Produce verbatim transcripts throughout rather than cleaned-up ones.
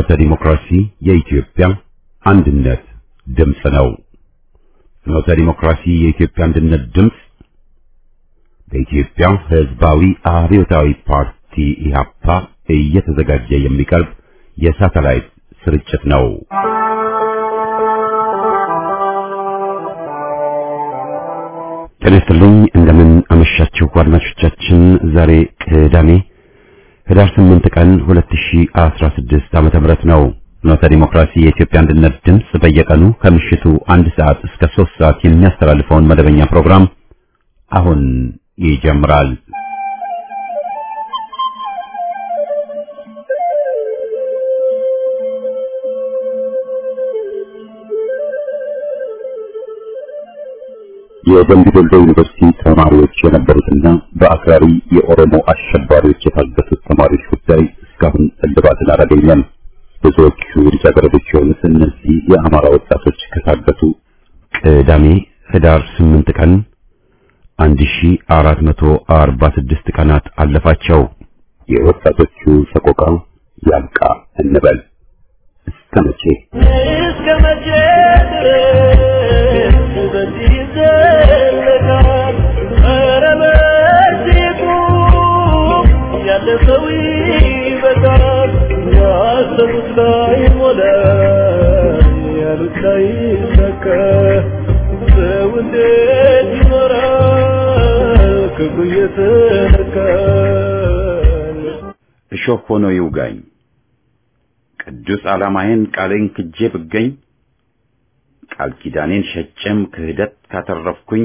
ፍኖተ ዲሞክራሲ የኢትዮጵያ አንድነት ድምጽ ነው። ፍኖተ ዲሞክራሲ የኢትዮጵያ አንድነት ድምጽ በኢትዮጵያ ሕዝባዊ አብዮታዊ ፓርቲ ኢህአፓ እየተዘጋጀ የሚቀርብ የሳተላይት ስርጭት ነው። ጤና ይስጥልኝ፣ እንደምን አመሻችሁ አድማጮቻችን። ዛሬ ቅዳሜ ህዳር ስምንት ቀን ሁለት ሺህ አስራ ስድስት ዓመተ ምህረት ነው። ፍኖተ ዲሞክራሲ የኢትዮጵያ አንድነት ድምጽ በየቀኑ ከምሽቱ አንድ ሰዓት እስከ ሶስት ሰዓት የሚያስተላልፈውን መደበኛ ፕሮግራም አሁን ይጀምራል። የደምቢ ዶሎ ዩኒቨርሲቲ ተማሪዎች የነበሩትና በአክራሪ የኦሮሞ አሸባሪዎች የታገቱት ተማሪዎች ጉዳይ እስካሁን እልባትን አላገኘም። ብዙዎቹ ልጃገረዶች የሆኑት እነዚህ የአማራ ወጣቶች ከታገቱ ቅዳሜ ህዳር ስምንት ቀን አንድ ሺህ አራት መቶ አርባ ስድስት ቀናት አለፋቸው። የወጣቶቹ ሰቆቃ ያብቃ እንበል። እስከ መቼ እስከ መቼ ድረስ በዚህ ይዘለቃል? ኧረ መቼቱ ያለፈው ይበቃል። ያሰቡት ላይ ሞላ ያሉት ላይ ሰከ ሰው እንዴት ይኖራል ክብሩ እየተነካ? እሾህ ሆኖ ይውጋኝ ቅዱስ ዓላማዬን ቃሌን ክጄ ብገኝ ቃል ኪዳኔን ሸጨም ክህደት ካተረፍኩኝ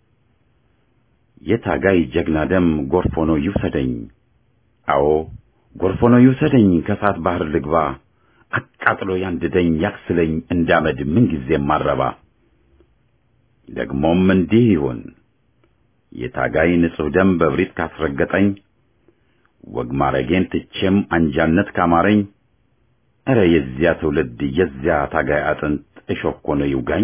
የታጋይ ጀግና ደም ጎርፍ ሆኖ ይውሰደኝ። አዎ ጎርፍ ሆኖ ይውሰደኝ። ከሳት ባህር ልግባ አቃጥሎ ያንድደኝ ያክስለኝ እንዳመድ ምን ጊዜም ማረባ። ደግሞም እንዲህ ይሁን የታጋይ ንጹህ ደም በብሪት ካስረገጠኝ ወግ ማረጌን ትቼም አንጃነት ካማረኝ እረ የዚያ ትውልድ የዚያ ታጋይ አጥንት እሾህ ሆኖ ይውጋኝ።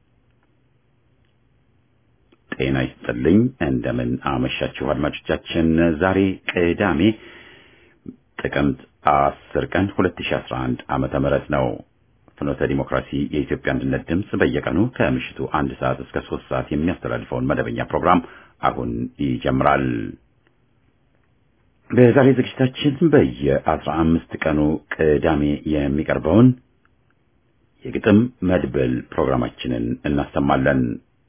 ጤና ይስጥልኝ፣ እንደምን አመሻችሁ አድማጮቻችን። ዛሬ ቅዳሜ ጥቅምት አስር ቀን ሁለት ሺህ አስራ አንድ ዓመተ ምህረት ነው። ፍኖተ ዲሞክራሲ የኢትዮጵያ አንድነት ድምጽ በየቀኑ ከምሽቱ አንድ ሰዓት እስከ ሶስት ሰዓት የሚያስተላልፈውን መደበኛ ፕሮግራም አሁን ይጀምራል። በዛሬ ዝግጅታችን በየአስራ አምስት ቀኑ ቅዳሜ የሚቀርበውን የግጥም መድብል ፕሮግራማችንን እናሰማለን።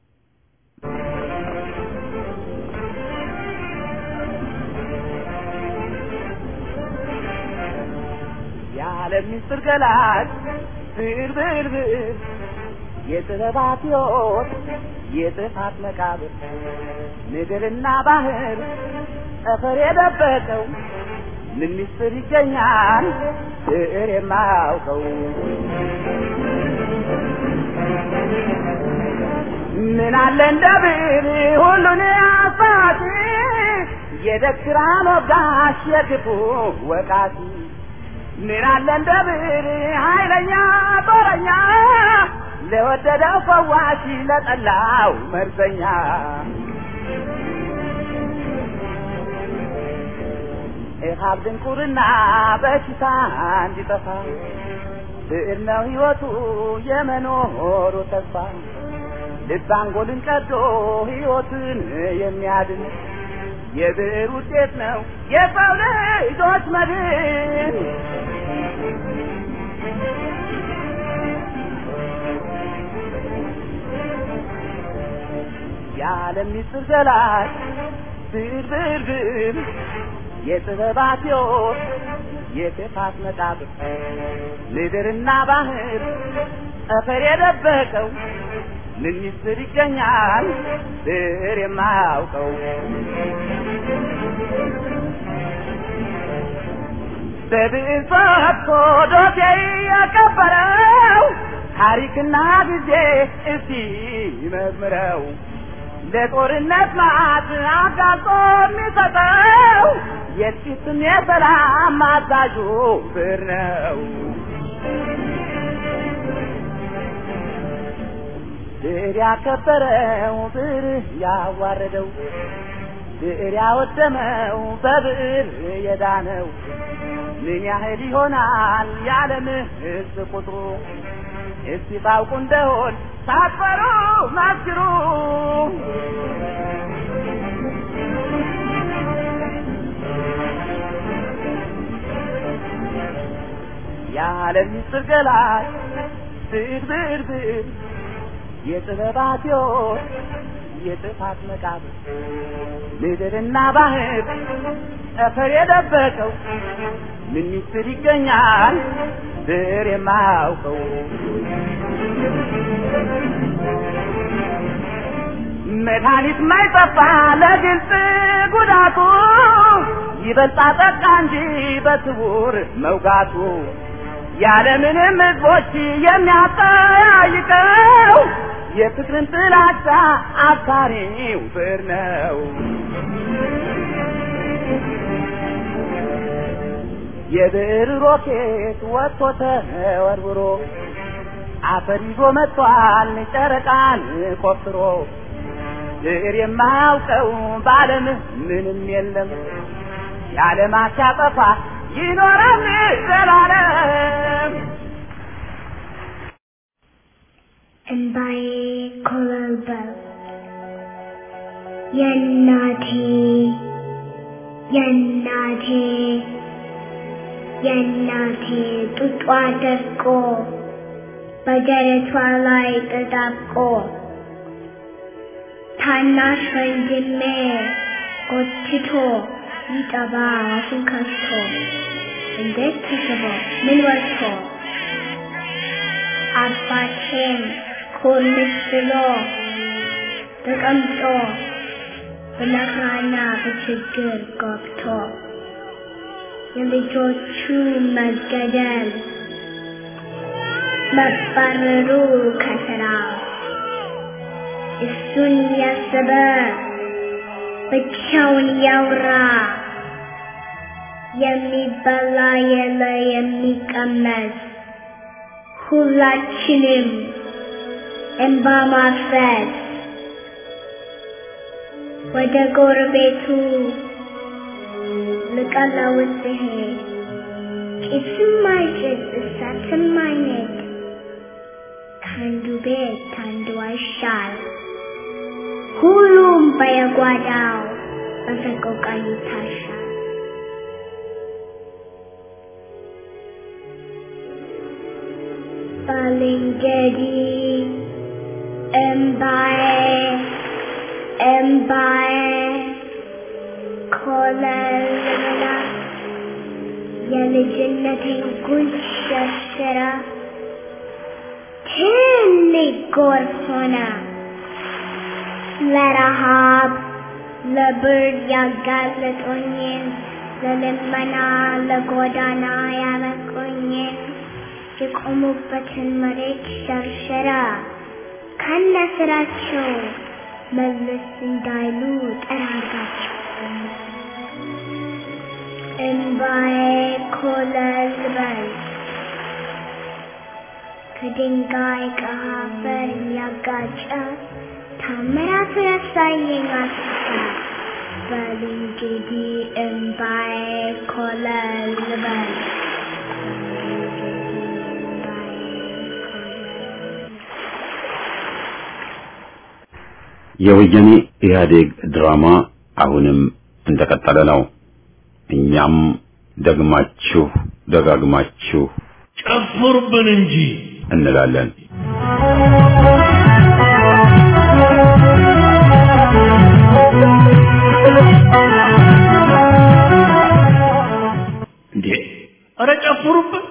የዓለም ምስጢር ገላጭ ብልብል የጥበባት ሕይወት የጥፋት መቃብር ምድርና ባህር ጠፈር የደበቀው ምን ምስጢር ይገኛል ብዕር የማያውቀው? ምን አለ እንደ ብዕር ሁሉን አሳቲ የደግራ ሞጋሽ የክፉ ወቃቲ? ምን አለ እንደ ብዕር ኃይለኛ ጦረኛ ለወደደው ፈዋሽ ለጠላው መርዘኛ? ኢሃብ ድንቁርና በሽታ እንዲጠፋ ብዕር ነው ሕይወቱ የመኖሩ ተስፋ። ልብ አንጎልን ቀዶ ሕይወትን የሚያድን የብዕር ውጤት ነው የሰው ልጆች መድን። የዓለም ምስጢር ገላጭ ብዕር ብዕር ብዕር የጥበባት ሕይወት የጥፋት መቃብር ምድርና ባህር ጠፈር የደበቀው ምን ምስጢር ይገኛል ብዕር የማያውቀው? በብዕር ፈትቶ ዶሴ ያቀበረው ታሪክና ጊዜ እስቲ መዝምረው ለጦርነት ማዕት አጋልጦ የሚሰጠው የጥቂትም የሰላም አዛዡ ብዕር ነው። ብዕር ያከበረው ብዕር ያዋረደው ብዕር ያወደመው በብዕር የዳነው ምን ያህል ይሆናል የዓለም ሕዝብ ቁጥሩ? እስቲ ታውቁ እንደሆን ሳትፈሩ መስክሩ። የዓለም ምስጢር ገላጭ ብዕር ብዕር ብዕር የጥበባት ሕይወት የጥፋት መቃብር ምድርና ባህር ጠፈር የደበቀው ምን ምስጢር ይገኛል ብዕር የማያውቀው? መድኃኒት ማይጠፋ ለግልጽ ጉዳቱ ይበልጣ ጠቃ እንጂ በስውር መውጋቱ ያለምንም ሕዝቦች የሚያጠያይቀው የፍቅርን ጥላቻ አባሪው ብዕር ነው። የብዕር ሮኬት ወጥቶ ተወርውሮ አፈር ይዞ መጥቷል ጨረቃን ቆፍሮ። ብዕር የማያውቀው በዓለም ምንም የለም የዓለማት ያጠፋ ይኖራል ዘላለም። እንባዬ ኮበለበለ የእናቴ የእናቴ የእናቴ ጡጧ ደርቆ በደረቷ ላይ ተጣብቆ ታናሽ ወንድሜ ጎትቶ ይጠባ አፉን ከፍቶ እንዴት ተስቦ ምን ወጥቶ አባቴም ኮርምስ ብሎ ተቀምጦ በመከራና በችግር ገብቶ የልጆቹ መገደል መባረሩ ከስራ እሱን ያሰበ ብቻውን ያውራ የሚበላ የለ የሚቀመስ ሁላችንም እንባ ማፍሰስ ወደ ጎረቤቱ ልቀለውስ ሲሄድ ጭስም አይጭስ እሳትም አይነድ ከአንዱ ቤት ከአንዱ አይሻል ሁሉም በየጓዳው በሰቆቃ ይታሻል። ባልንጀሪ እምባዬ እምባዬ ኮለልላ የልጅነቴን ጉንጭ ሸርሽራ ትልቅ ጎርፍ ሆነ ለረሃብ ለብርድ ያጋለጦኝን ለልመና ለጎዳና ያበቁኝን የቆሙበትን መሬት ሸርሸራ ከነስራቸው መለስ እንዳይሉ ጠራጋቸው። እንባዬ ኮለል በል ከድንጋይ ከአፈር ያጋጨ ታምራት ረሳየኝ አስታ በል እንግዲህ እንባዬ ኮለል በል የወያኔ ኢህአዴግ ድራማ አሁንም እንደቀጠለ ነው። እኛም ደግማችሁ ደጋግማችሁ ጨፍሩብን እንጂ እንላለን። እንዴ ኧረ ጨፍሩብን!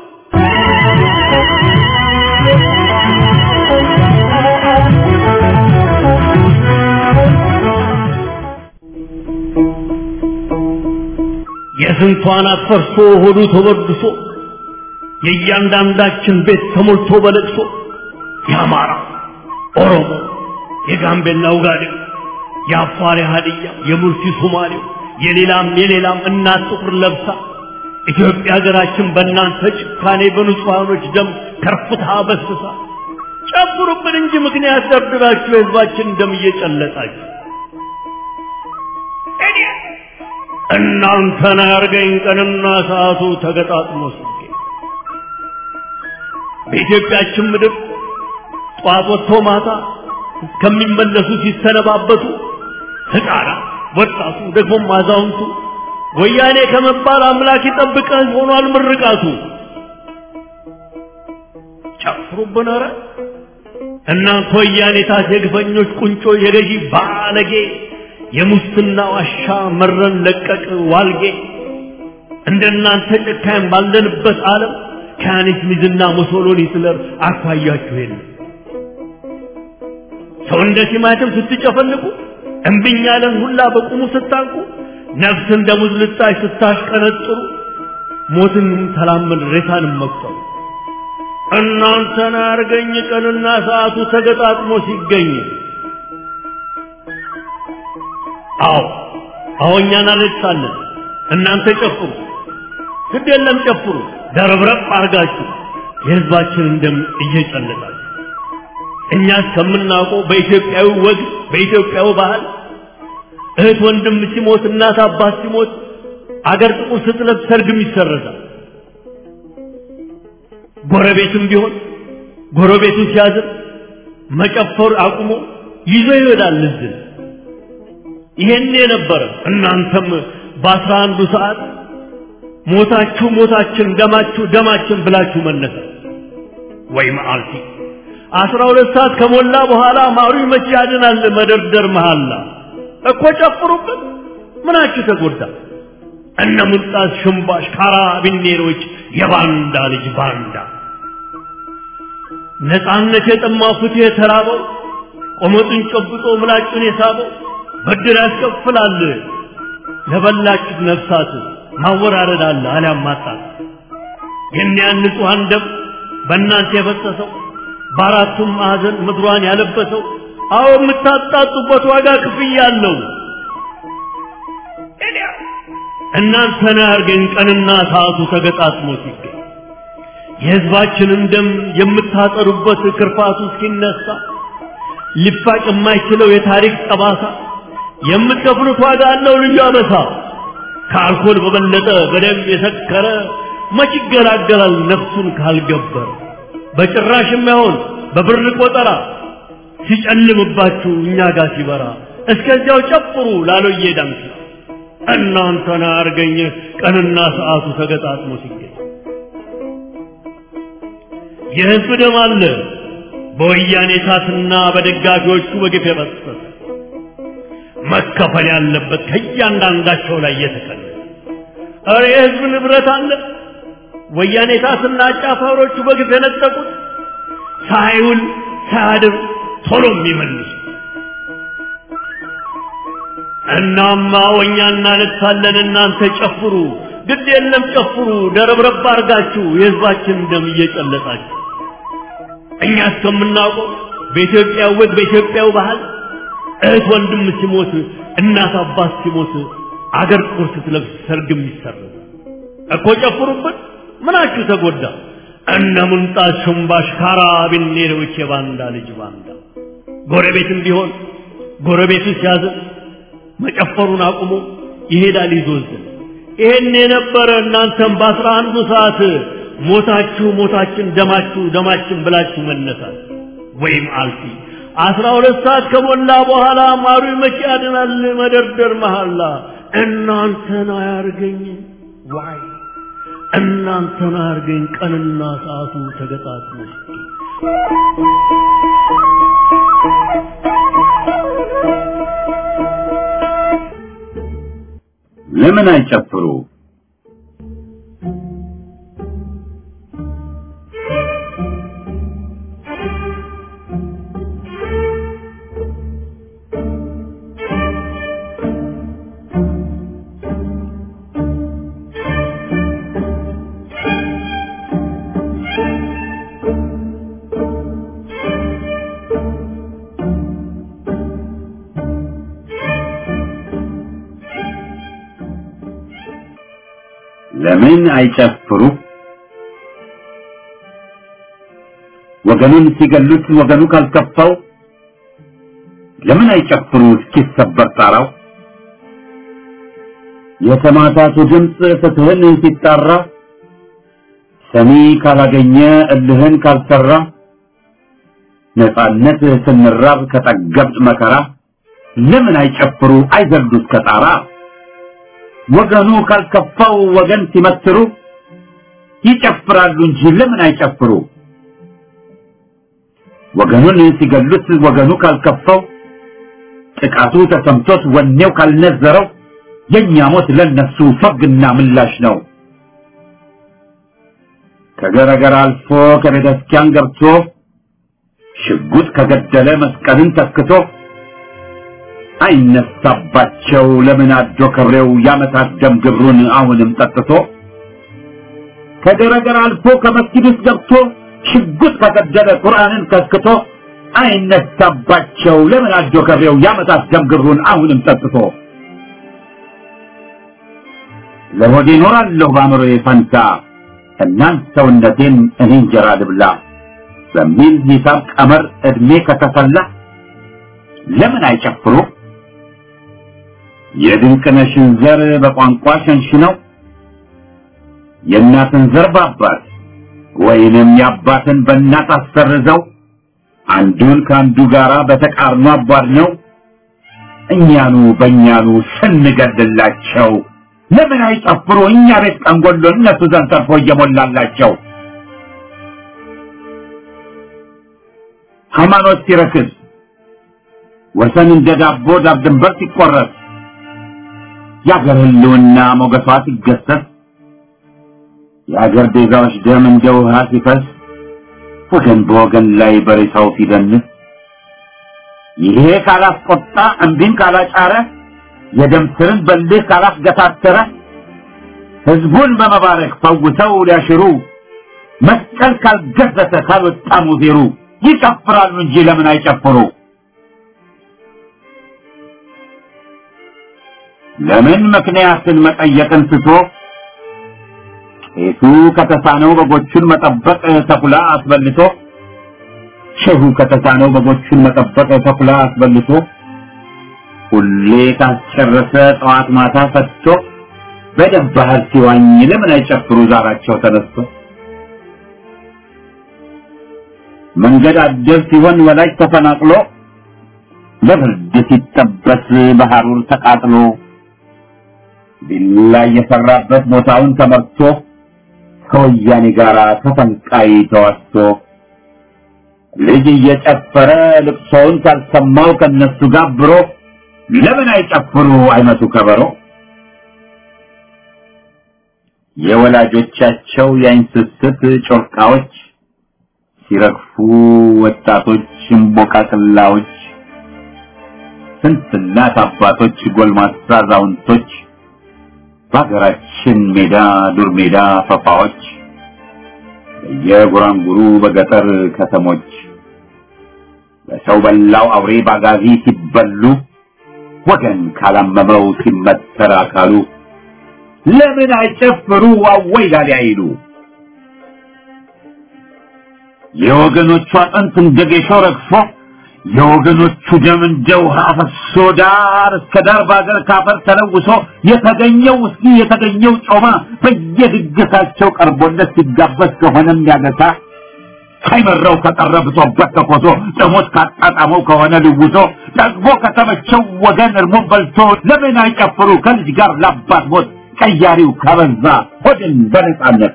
የስንቷን አፈርሶ ሆዱ ተወድሶ የእያንዳንዳችን ቤት ተሞልቶ በለቅሶ የአማራ ኦሮሞ የጋምቤላ ውጋዴው የአፋር ሀዲያ የሙርሲ ሶማሌው የሌላም የሌላም እናት ጥቁር ለብሳ ኢትዮጵያ ሀገራችን በእናንተ ጭካኔ በንጹሃኖች ደም ከርፍታ በስሳ ጨፍሩብን እንጂ ምክንያት ደብድባችሁ የህዝባችን ደም እየጨለጣችሁ እኔ እናንተን ያርገኝ ቀንና ሰዓቱ ተገጣጥሞ ሲገኝ በኢትዮጵያችን ምድር ጧት ወጥቶ ማታ ከሚመለሱ ሲሰነባበቱ ሕፃናት ወጣቱ ደግሞ አዛውንቱ ወያኔ ከመባል አምላክ ይጠብቀን ሆኗል ምርቃቱ። ጨፍሩብን ኧረ እናንተ ወያኔ ታስ የግፈኞች ቁንጮ የገዢ ባለጌ የሙስና ዋሻ መረን ለቀቅ ዋልጌ እንደናንተ ጨካኝ ባለንበት ዓለም ካኒስ ሚዝና ሙሶሎኒ ስለር አኳያችሁ የለም። ሰው እንደ ቲማቲም ስትጨፈልቁ እምብኝ ያለን ሁላ በቁሙ ስታንቁ ነፍስ እንደ ሙዝ ልጣጭ ስታሽቀነጥሩ ሞትን ተላመን ሬሳንም መቁጠሩ እናንተን ያርገኝ ቀንና ሰዓቱ ተገጣጥሞ ሲገኝ። አዎ አዎ እኛን አለቅሳለን እናንተ ጨፍሩ ግድ የለም ጨፍሩ ደረብረብ አርጋችሁ የሕዝባችንን ደም እየጨለጣችሁ እኛ እስከምናውቀው በኢትዮጵያዊ ወግ በኢትዮጵያዊ ባህል እህት ወንድም ሲሞት እናት አባት ሲሞት አገር ጥቁር ስትለብስ ሰርግም ይሰረዛል። ጎረቤትም ቢሆን ጎረቤቱ ሲያዝን መጨፈር አቁሞ ይዞ ይሄዳል ልዝን። ይሄን የነበረ እናንተም በአስራ አንዱ ሰዓት ሞታችሁ ሞታችን ደማችሁ ደማችን ብላችሁ መነሳ ወይ መዓልቲ አስራ ሁለት ሰዓት ከሞላ በኋላ ማሩ መቼ ያድናል መደርደር መሐላ እኮ ጨፍሩበት ምናችሁ ተጎዳ እነ ሙልጣስ ሽምባሽ ካራቢኔሮች የባንዳ ልጅ ባንዳ ነፃነት የጠማው ፍትህ የተራበው ቆመጡን ጨብጦ ምላጩን የሳበው በድር ያስከፍላል ለበላችሁ ነፍሳት ማወራረድ አለ አልያም ማጣት የእኒያን ንጹሐን ደም በእናንተ የፈሰሰው በአራቱም ማዕዘን ምድሯን ያለበሰው አዎ የምታጣጡበት ዋጋ ክፍያ አለው። እናንተን ያርገኝ ቀንና ሰዓቱ ተገጣጥሞ ሲገኝ የሕዝባችንን ደም የምታጠሩበት ክርፋቱ እስኪነሳ ሊፋቅ የማይችለው የታሪክ ጠባሳ የምትከፍሉት ዋጋ አለው ልዩ አበሳ። ከአልኮል በበለጠ በደም የሰከረ መች ይገላገላል ነፍሱን ካልገበረ። በጭራሽ የማይሆን በብር ቆጠራ ሲጨልምባችሁ እኛ ጋር ሲበራ እስከዚያው ጨፍሩ ላሎዬ ዳንስ እናንተን ያርገኝ ቀንና ሰዓቱ ተገጣጥሞ ሲገኝ የሕዝብ ደም አለ በወያኔ እሳትና በደጋፊዎቹ በግፍ የፈሰሰ መከፈል ያለበት ከእያንዳንዳቸው ላይ የተከለ ኧረ የሕዝብ ንብረት አለ ወያኔ እሳትና አጫፋሪዎቹ በግፍ የነጠቁት ሳይውል ሳያድር ቶሎ የሚመልሱ እናማ ወኛ እናነሳለን እናንተ ጨፍሩ ግድ የለም ጨፍሩ ደረብረብ አርጋችሁ የሕዝባችን ደም እየጨለጣችሁ እኛ እስከምናውቀው በኢትዮጵያ ወግ በኢትዮጵያው ባህል እህት ወንድም ሲሞት እናት አባት ሲሞት አገር ጥቁር ስትለብስ ሰርግም ይሰረዛል እኮ ጨፍሩበት ምናችሁ ተጎዳ እነ ሙልጣስ ሽምባሽ ካራቢኔሮች የባንዳ ልጅ ባንዳ። ጎረቤትም ቢሆን ጎረቤቱ ሲያዝን መጨፈሩን አቁሞ ይሄዳል ይዞዝን። ይሄን የነበረ እናንተም በአስራ አንዱ ሰዓት ሞታችሁ ሞታችን ደማችሁ ደማችን ብላችሁ መነሳት ወይም አልፊ አስራ ሁለት ሰዓት ከሞላ በኋላ ማሩ መቼ ያድናል መደርደር መሐላ እናንተን ያርገኝ ዋይ እናንተን ያርገኝ ቀንና ሰዓቱ ተገጣጥሞ ለምን አይጨፍሩ ለምን አይጨፍሩ ወገኑን ሲገሉት ወገኑ ካልከፋው ለምን አይጨፍሩ እስኪሰበር ጣራው የተማታቱ ድምጽ ፍትህን ሲጣራ ሰሚ ካላገኘ እልህን ካልሰራ ነፃነት ስንራብ ከጠገብጥ መከራ ለምን አይጨፍሩ አይዘልዱት ከጣራ ወገኑ ካልከፋው ወገን ሲመትሩ ይጨፍራሉ እንጂ ለምን አይጨፍሩ ወገኑን ሲገሉት ወገኑ ካልከፋው ጥቃቱ ተሰምቶት ወኔው ካልነዘረው የኛ ሞት ለነሱ ፈግና ምላሽ ነው ከገረገር አልፎ ከቤተክርስቲያን ገብቶ ሽጉጥ ከገደለ መስቀልን ተክቶ አይነሳባቸው ለምን አዶ ከብሬው ያመታት ደም ግብሩን አሁንም ጠጥቶ ከገረገር አልፎ ከመስጊድ ውስጥ ገብቶ ሽጉጥ ከገደለ ቁርአንን ከስክቶ አይነሳባቸው ለምን አዶ ከብሬው ያመታት ደም ግብሩን አሁንም ጠጥቶ ለሆዴ ኖራለሁ ባምሮዬ ፈንታ እናንተ ሰውነቴን እኔ እንጀራ ልብላ በሚል ሂሳብ ቀመር እድሜ ከተሰላ ለምን አይጨፍሩ የድንቅነሽን ዘር በቋንቋ ሸንሽነው የእናትን ዘር በአባት ወይንም የአባትን በእናት አሰርዘው አንዱን ከአንዱ ጋራ በተቃርኖ አቧድነው እኛኑ በእኛኑ ስንገድላቸው ለምን አይጨፍሩ እኛ ቤት ቀንጎሎ እነሱ ዘንድ ተርፎ እየሞላላቸው ሃይማኖት ሲረክስ ወሰን እንደ ዳቦ ዳር ድንበር ሲቆረጥ የአገር ህልውና ሞገሷ ሲገሰስ የአገር ቤዛዎች ደም እንደ ውሃ ሲፈስ ወገን በወገን ላይ በሬሳው ሲደንስ ይሄ ካላስቆጣ እንዲን ካላጫረ የደም ስርን በልህ ካላስገታተረ ህዝቡን በመባረክ ፈውሰው ሊያሽሩ መስቀል ካልገዘተ ካልወጣ ሙዜሩ ይጨፍራሉ እንጂ ለምን አይጨፍሩ ለምን ምክንያትን መጠየቅን ስቶ ቄሱ ከተሳነው በጎቹን መጠበቅ ተኩላ አስበልቶ ሸሁ ከተሳነው በጎቹን መጠበቅ ተኩላ አስበልቶ ሁሌ ካስጨረሰ ጠዋት ማታ ፈትቶ በደም ባህር ሲዋኝ ለምን አይጨፍሩ ዛራቸው ተነስቶ መንገድ አደር ሲሆን ወላጅ ተፈናቅሎ ለብርድ ሲጠበስ በሐሩር ተቃጥሎ ቢላ የፈራበት ቦታውን ተመርቶ ከወያኔ ጋራ ተፈንቃይ ተዋስቶ ልጅ እየጨፈረ ልቅሶውን ካልሰማው ከነሱ ጋብሮ ለምን አይጨፍሩ አይመቱ ከበሮ የወላጆቻቸው የአይንስስት ጮርቃዎች ሲረግፉ ወጣቶች እንቦቃቅላዎች ስንት እናት አባቶች ጎልማሳ አዛውንቶች በሀገራችን ሜዳ ዱር ሜዳ ፈፋዎች የጉራንጉሩ በገጠር ከተሞች በሰው በላው አውሬ ባጋዚ ሲበሉ ወገን ካላመመው ሲመተር አካሉ ለምን አይጨፍሩ አወይ ላሊ አይሉ የወገኖቹ አጥንት እንደ ጌሾ ረግፎ የወገኖቹ ደም እንደ ውሃ ፈሶ ዳር እስከ ዳር ባገር ካፈር ተለውሶ የተገኘው እስኪ የተገኘው ጮማ በየድግሳቸው ቀርቦለት ሲጋበዝ ከሆነም ያገሳ ሳይመረው ከቀረብቶበት ተኮሶ ደሞት ካጣጣመው ከሆነ ልውሶ ደግሞ ከተመቸው ወገን እርሞን በልቶ ለምን አይጨፍሩ ከልጅ ጋር ላባት ሞት ቀያሪው ከበዛ ሆድን በነጻነት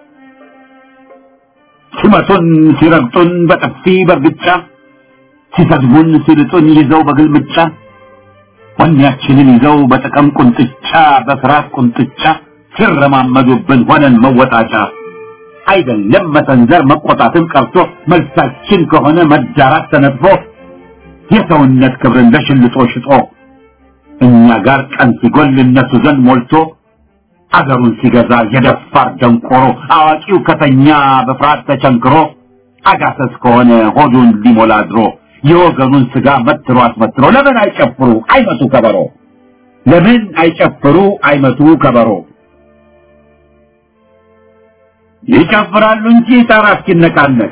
ሲመቱን ሲረግጡን በጥፊ በርግጫ ሲሰድቡን ሲልጡን ይዘው በግልምጫ ወኔያችንን ይዘው በጥቅም ቁንጥጫ በፍራት ቁንጥጫ ሲረማመዱብን ሆነን መወጣጫ አይደለም መሰንዘር መቆጣትን ቀርቶ መልሳችን ከሆነ መዳራት ተነጥፎ የሰውነት ክብርን ለሽልጦ ሽጦ እኛ ጋር ቀን ሲጎል እነሱ ዘንድ ሞልቶ አገሩን ሲገዛ የደፋር ደንቆሮ አዋቂው ከተኛ በፍርሃት ተቸንክሮ አጋሰስ ከሆነ ሆዱን ሊሞላ ድሮ የወገኑን ስጋ መትሮ አስመትሮ ለምን አይጨፍሩ አይመቱ ከበሮ ለምን አይጨፍሩ አይመቱ ከበሮ ይጨፍራሉ እንጂ ጣራ እስኪነቃነቅ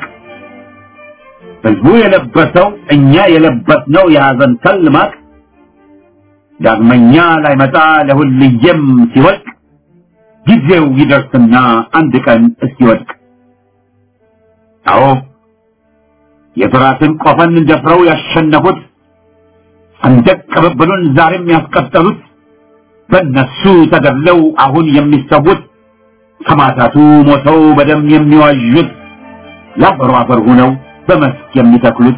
ህዝቡ የለበሰው እኛ የለበስነው የሐዘን ከልማቅ ዳግመኛ ላይመጣ ለሁልየም ሲወድቅ ጊዜው ይደርስና አንድ ቀን እስኪወድቅ አዎ የፍራትን ቆፈን ደፍረው ያሸነፉት ሰንደቅ ቅብብሉን ዛሬም ያስቀጠሉት በእነሱ ተገድለው አሁን የሚሰዉት ሰማዕታቱ ሞተው በደም የሚዋዡት ለአፈሩ አፈር ሆነው በመስክ የሚተክሉት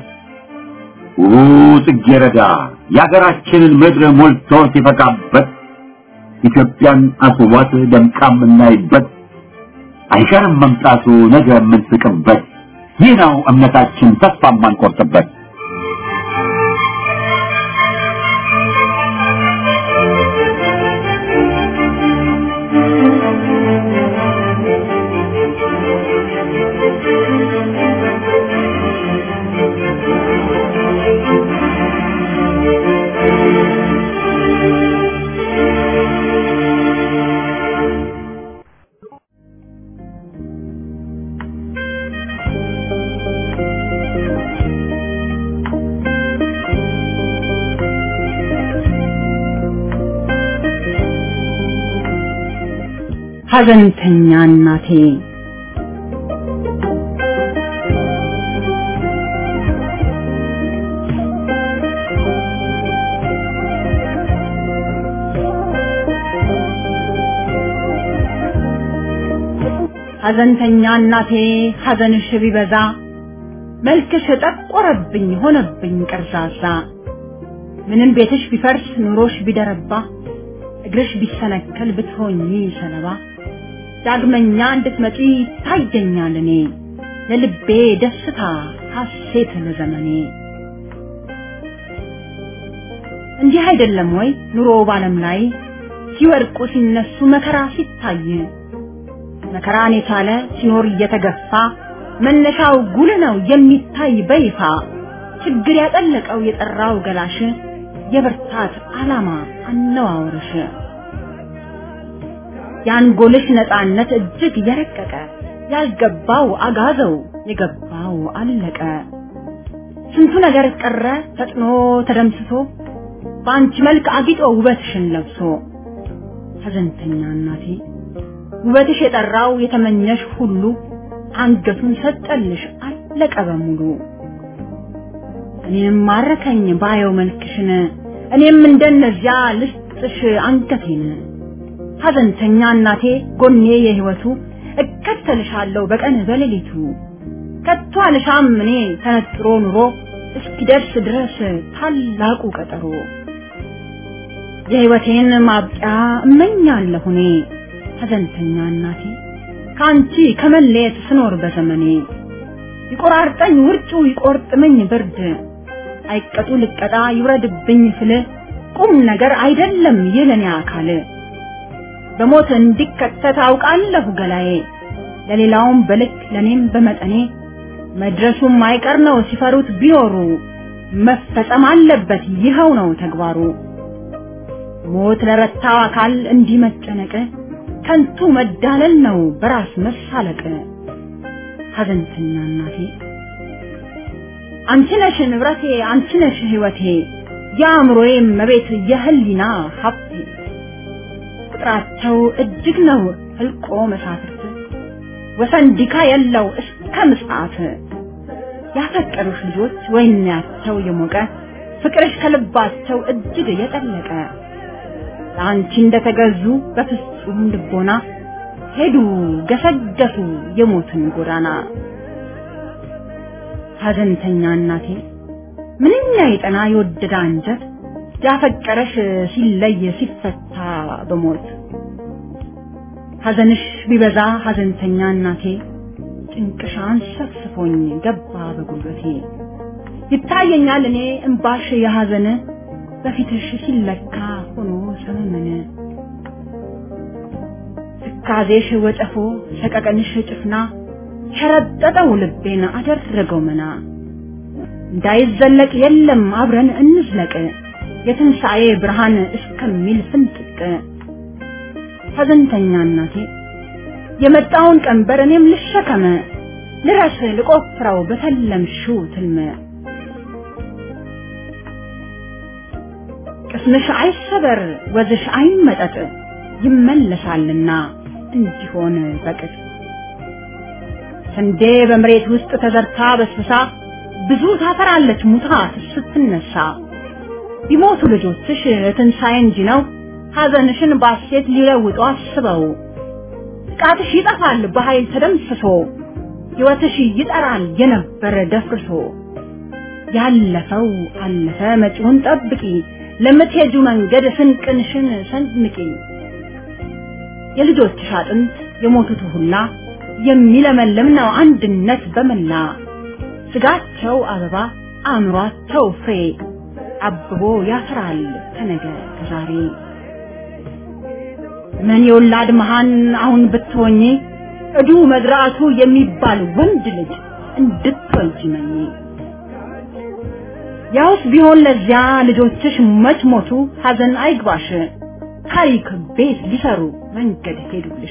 ጽጌረዳ የአገራችንን ምድር ሞልቶ ሲፈካበት ኢትዮጵያን አስቧት ደምቃም እናይበት አይቀርም መምጣቱ ነገ የምንስቅበት ይህ ነው እምነታችን ተስፋ የማንቆርጥበት ሐዘንተኛ እናቴ ሐዘንተኛ እናቴ ሐዘንሽ ቢበዛ መልክሽ ጠቆረብኝ ሆነብኝ ቀርዛዛ ምንም ቤትሽ ቢፈርስ ኑሮሽ ቢደረባ እግርሽ ቢሰነከል ብትሆኚ ሰለባ ዳግመኛ እንድትመጪ ታየኛል እኔ ለልቤ ደስታ ሐሴት ለዘመኔ እንዲህ አይደለም ወይ ኑሮ ባለም ላይ ሲወርቁ ሲነሱ መከራ ሲታይ መከራን የቻለ ሲኖር እየተገፋ መነሻው ጉል ነው የሚታይ በይፋ ችግር ያጠለቀው የጠራው ገላሽ የብርታት ዓላማ አነዋወርሽ ያንጎልሽ ነፃነት እጅግ የረቀቀ ያልገባው አጋዘው የገባው አለቀ ስንቱ ነገር ቀረ ፈጥኖ ተደምስሶ ባንቺ መልክ አጊጦ ውበትሽን ለብሶ ሐዘንተኛ እናቴ ውበትሽ የጠራው የተመኘሽ ሁሉ አንገቱን ሰጠልሽ አለቀ በሙሉ እኔም ማረከኝ ባየው መልክሽን እኔም እንደነዚያ ልስጥሽ አንገቴን ሐዘንተኛ እናቴ ጎኔ የህይወቱ እከተልሻለሁ በቀን በሌሊቱ ከቶ አልሻም እኔ ተነጥሮ ኑሮ እስኪደርስ ድረስ ታላቁ ቀጠሮ የህይወቴን ማብቂያ እመኛለሁ እኔ ሐዘንተኛ እናቴ ካንቺ ከመለየት ስኖር በዘመኔ ይቆራርጠኝ ውርጩ ይቆርጥመኝ ብርድ አይቀጡ ልቀጣ ይውረድብኝ ስለ ቁም ነገር አይደለም የለኔ አካል በሞት እንዲከተት አውቃለሁ ገላዬ ለሌላውም በልክ ለኔም በመጠኔ መድረሱም አይቀር ነው ሲፈሩት ቢኖሩ መፈጸም አለበት ይኸው ነው ተግባሩ ሞት ለረታው አካል እንዲመጨነቅ ከንቱ መዳለል ነው በራስ መሳለቅ ሐዘንተኛ እናቴ አንቺ ነሽ ንብረቴ አንቺ ነሽ ህይወቴ ያምሮዬ መቤት የህሊና ሀብቴ ቁጥራቸው እጅግ ነው ህልቆ መሳፍርት ወሰንዲካ የለው እስከ ምጽአት ያፈቀሩሽ ልጆች ወይናቸው የሞቀ ፍቅርሽ ከልባቸው እጅግ የጠለቀ አንቺ እንደተገዙ በፍጹም ልቦና ሄዱ ገሰገሱ የሞትን ጎዳና ሐዘንተኛ እናቴ ምንኛ የጠና የወደደ አንጀት ያፈቀረሽ ሲለይ ሲፈታ በሞት ሐዘንሽ ቢበዛ ሐዘንተኛ እናቴ ጭንቅሻን ሰፍስፎኝ ገባ በጉልበቴ ይታየኛል እኔ እንባሽ የሐዘን በፊትሽ ሲለካ ሆኖ ሰመመነ ትካዜሽ ወጨፎ ሰቀቀንሽ ጭፍና ሸረጠጠው ልቤን አደረገው መና እንዳይዘለቅ የለም አብረን እንዝለቅ የትንሣኤ ብርሃን እስከሚል ፍንጥቅ ሐዘንተኛ እናቴ የመጣውን ቀንበር እኔም ልሸከመ ልረስ ልቆፍረው በተለምሽው ትልመ ቅስምሽ አይሰበር ወዝሽ አይመጠጥ ይመለሳልና እንዲሆን በቅጥ ስንዴ በመሬት ውስጥ ተዘርታ በስብሳ ብዙ ታፈራለች ሙታ ስትነሳ ቢሞቱ ልጆችሽ ትንሣኤ እንጂ ነው ሐዘንሽን ባሴት ሊለውጡ አስበው ቃትሽ ይጠፋል በኃይል ተደምስሶ ሕይወትሽ ይጠራል የነበረ ደፍርሶ ያለፈው አለፈ መጪውን ጠብቂ ለምትሄጁ መንገድ ስንቅንሽን ሰንምቂ የልጆችሽ አጥንት የሞቱት ሁላ የሚለመልም ነው አንድነት በመላ ስጋቸው አበባ አእምሯቸው ፍሬ አብቦ ያፈራል ከነገ ከዛሬ ምን ይወላድ መሃን አሁን ብትሆኚ እዱ መዝራቱ የሚባል ወንድ ልጅ እንድትወልጂ መኝ ያውስ ቢሆን ለዚያ ልጆችሽ መች ሞቱ ሐዘን አይግባሽ ታሪክ ቤት ሊሰሩ መንገድ ሄዱልሽ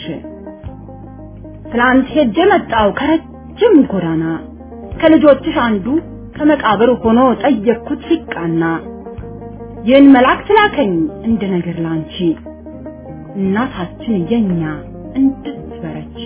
ትላንት ሄጄ መጣው ከረጅም ጎዳና ከልጆችሽ አንዱ ከመቃብር ሆኖ ጠየቅኩት ሲቃና ይህን መልአክ ላከኝ እንደ ነገር ላንቺ እናታችን የኛ እንድትበረቺ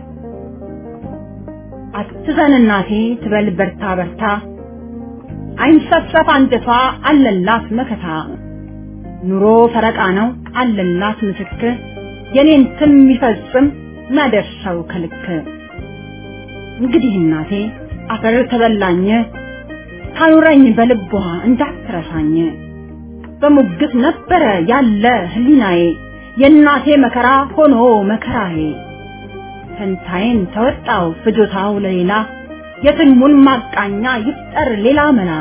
አትዘን እናቴ ትበል በርታ በርታ አይንሰፈፍ አንጀቷ አለላት መከታ ኑሮ ፈረቃ ነው አለላት ምስክር የኔን ትም ይፈጽም ማደርሰው ከልክ እንግዲህ እናቴ አፈር ተበላኝ ታኑረኝ በልቧ እንዳትረሳኝ በሙግት ነበረ ያለ ህሊናዬ የእናቴ መከራ ሆኖ መከራዬ ፈንታዬን ተወጣው ፍጆታው ለሌላ የትልሙን ማቃኛ ይፍጠር ሌላ መላ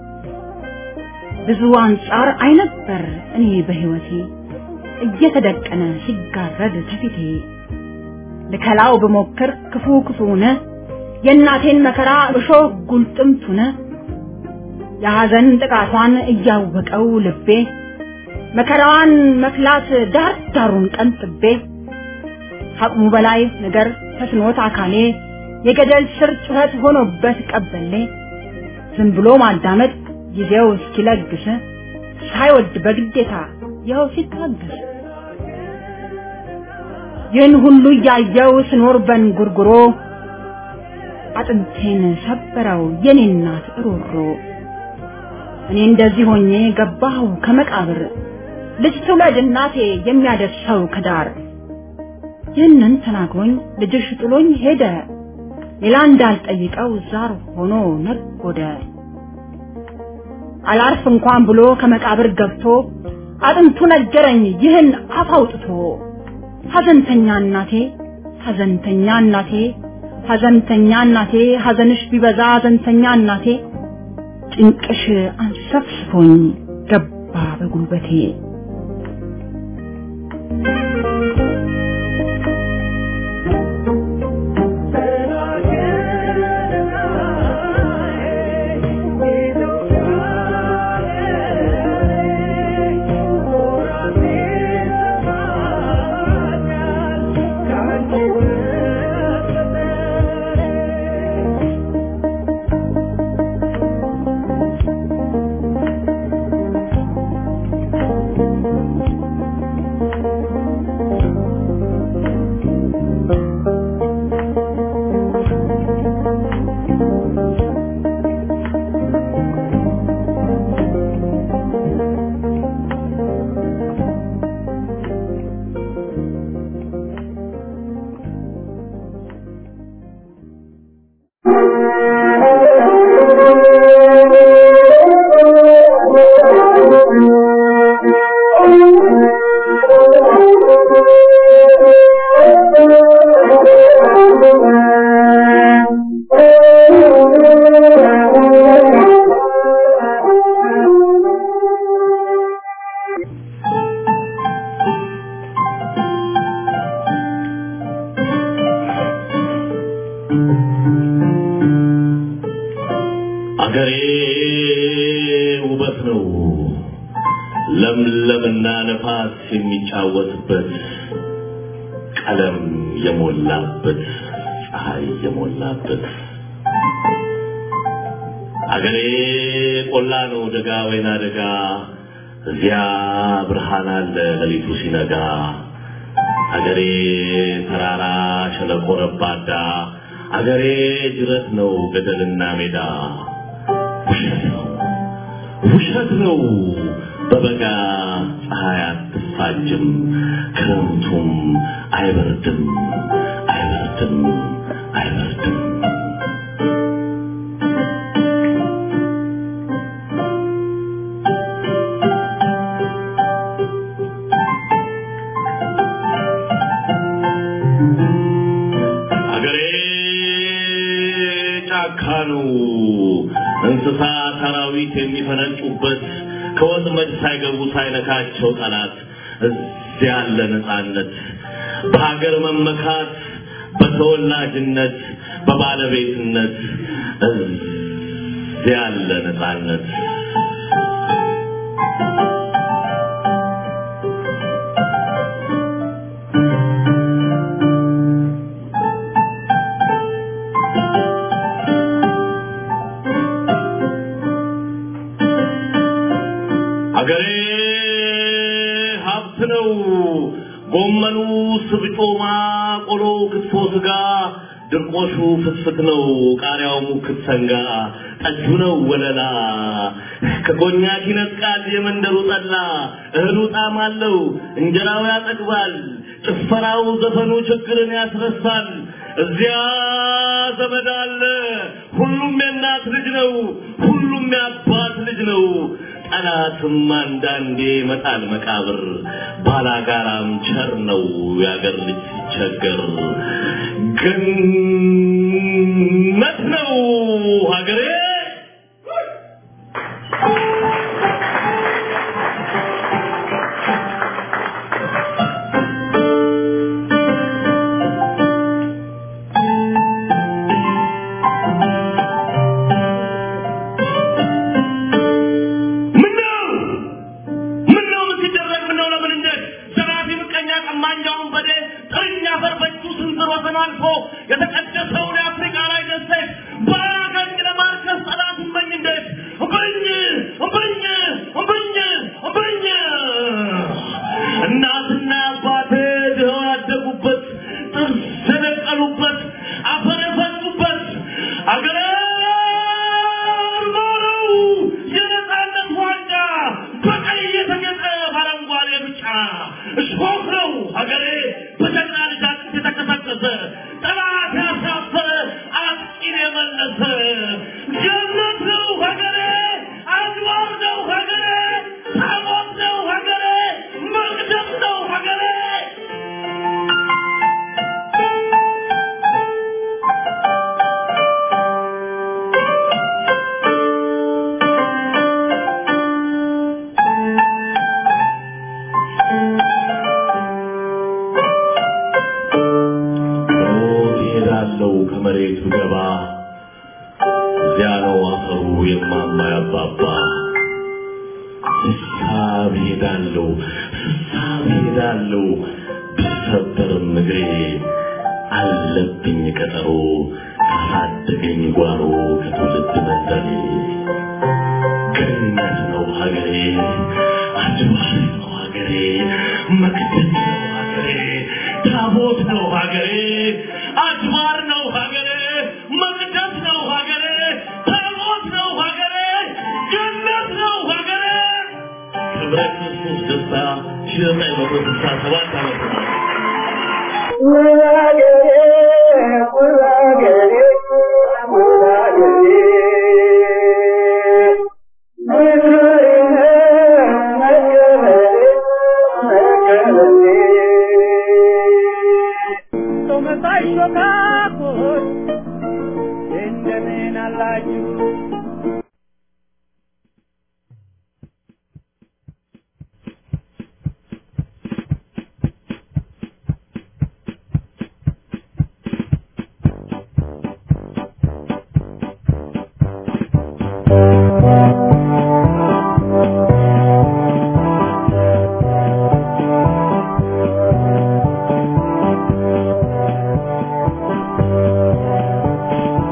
ብዙ አንጻር አይነበር እኔ በህይወቴ እየተደቀነ ሲጋረድ ተፊቴ ለከላው በሞክር ክፉ ክፉነ የእናቴን መከራ እሾህ ጉልጥምቱነ የሐዘን ጥቃቷን እያወቀው ልቤ መከራዋን መክላት ዳር ዳሩን ቀንጥቤ አቅሙ በላይ ነገር ተስኖት አካሌ የገደል ስር ጩኸት ሆኖበት ቀበሌ ዝም ብሎ ማዳመጥ ጊዜው እስኪለግስ ሳይወድ በግዴታ ያው ሲታገስ ይህን ሁሉ ያየው ስኖር በንጉርጉሮ አጥንቴን ሰበረው የኔ እናት ሮሮ እኔ እንደዚህ ሆኜ ገባሁ ከመቃብር ልጅ ትውለድ እናቴ የሚያደርሰው ከዳር ይህንን ተናግሮኝ ልጅሽ ጥሎኝ ሄደ ሌላ እንዳልጠይቀው ዛር ሆኖ ነጎደ አላርፍ እንኳን ብሎ ከመቃብር ገብቶ አጥንቱ ነገረኝ ይህን አፍ አውጥቶ ሐዘንተኛ እናቴ ሐዘንተኛ እናቴ ሐዘንተኛ እናቴ ሐዘንሽ ቢበዛ ሐዘንተኛ እናቴ ጭንቅሽ አንሰፍስፎኝ ገባ በጉልበቴ አገሬ ውበት ነው ለምለምና ነፋስ የሚጫወትበት ቀለም የሞላበት ፀሐይ የሞላበት አገሬ ቆላ ነው ደጋ ወይና ደጋ እዚያ ብርሃን አለ ለሊቱ ሲነጋ አገሬ ተራራ ሸለቆ ረባዳ አገሬ ጅረት ነው ገደልና ሜዳ ውሸት ነው ውሸት ነው በበጋ ፀሐይ አትፋጅም ክረምቱም አይበርድም አይበርድም አይበርድም እንስሳ ሰራዊት የሚፈነጩበት ከወጥመድ ሳይገቡ ሳይነካቸው ጠላት እዚያ ያለ ነፃነት በሀገር መመካት በተወላጅነት በባለቤትነት እዚያ ያለ ነፃነት አገሬ ሀብት ነው ጎመኑ ስብጮማ ቆሎ ክትፎ ስጋ ድርቆሹ ፍትፍት ነው ቃሪያው ሙክት ሰንጋ ጠጁ ነው ወለላ ከጎኛክ ይነጥቃል የመንደሩ ጠላ እህሉ ጣዕም አለው እንጀራው ያጠግባል ጭፈራው ዘፈኑ ችግርን ያስረሳል እዚያ ዘመድ አለ ሁሉም የእናት ልጅ ነው ሁሉም የአባት ልጅ ነው ጠላትም አንዳንዴ መጣል መቃብር ባላጋራም ቸር ነው ያገር ልጅ ሲቸገር ገነት ነው ሀገሬ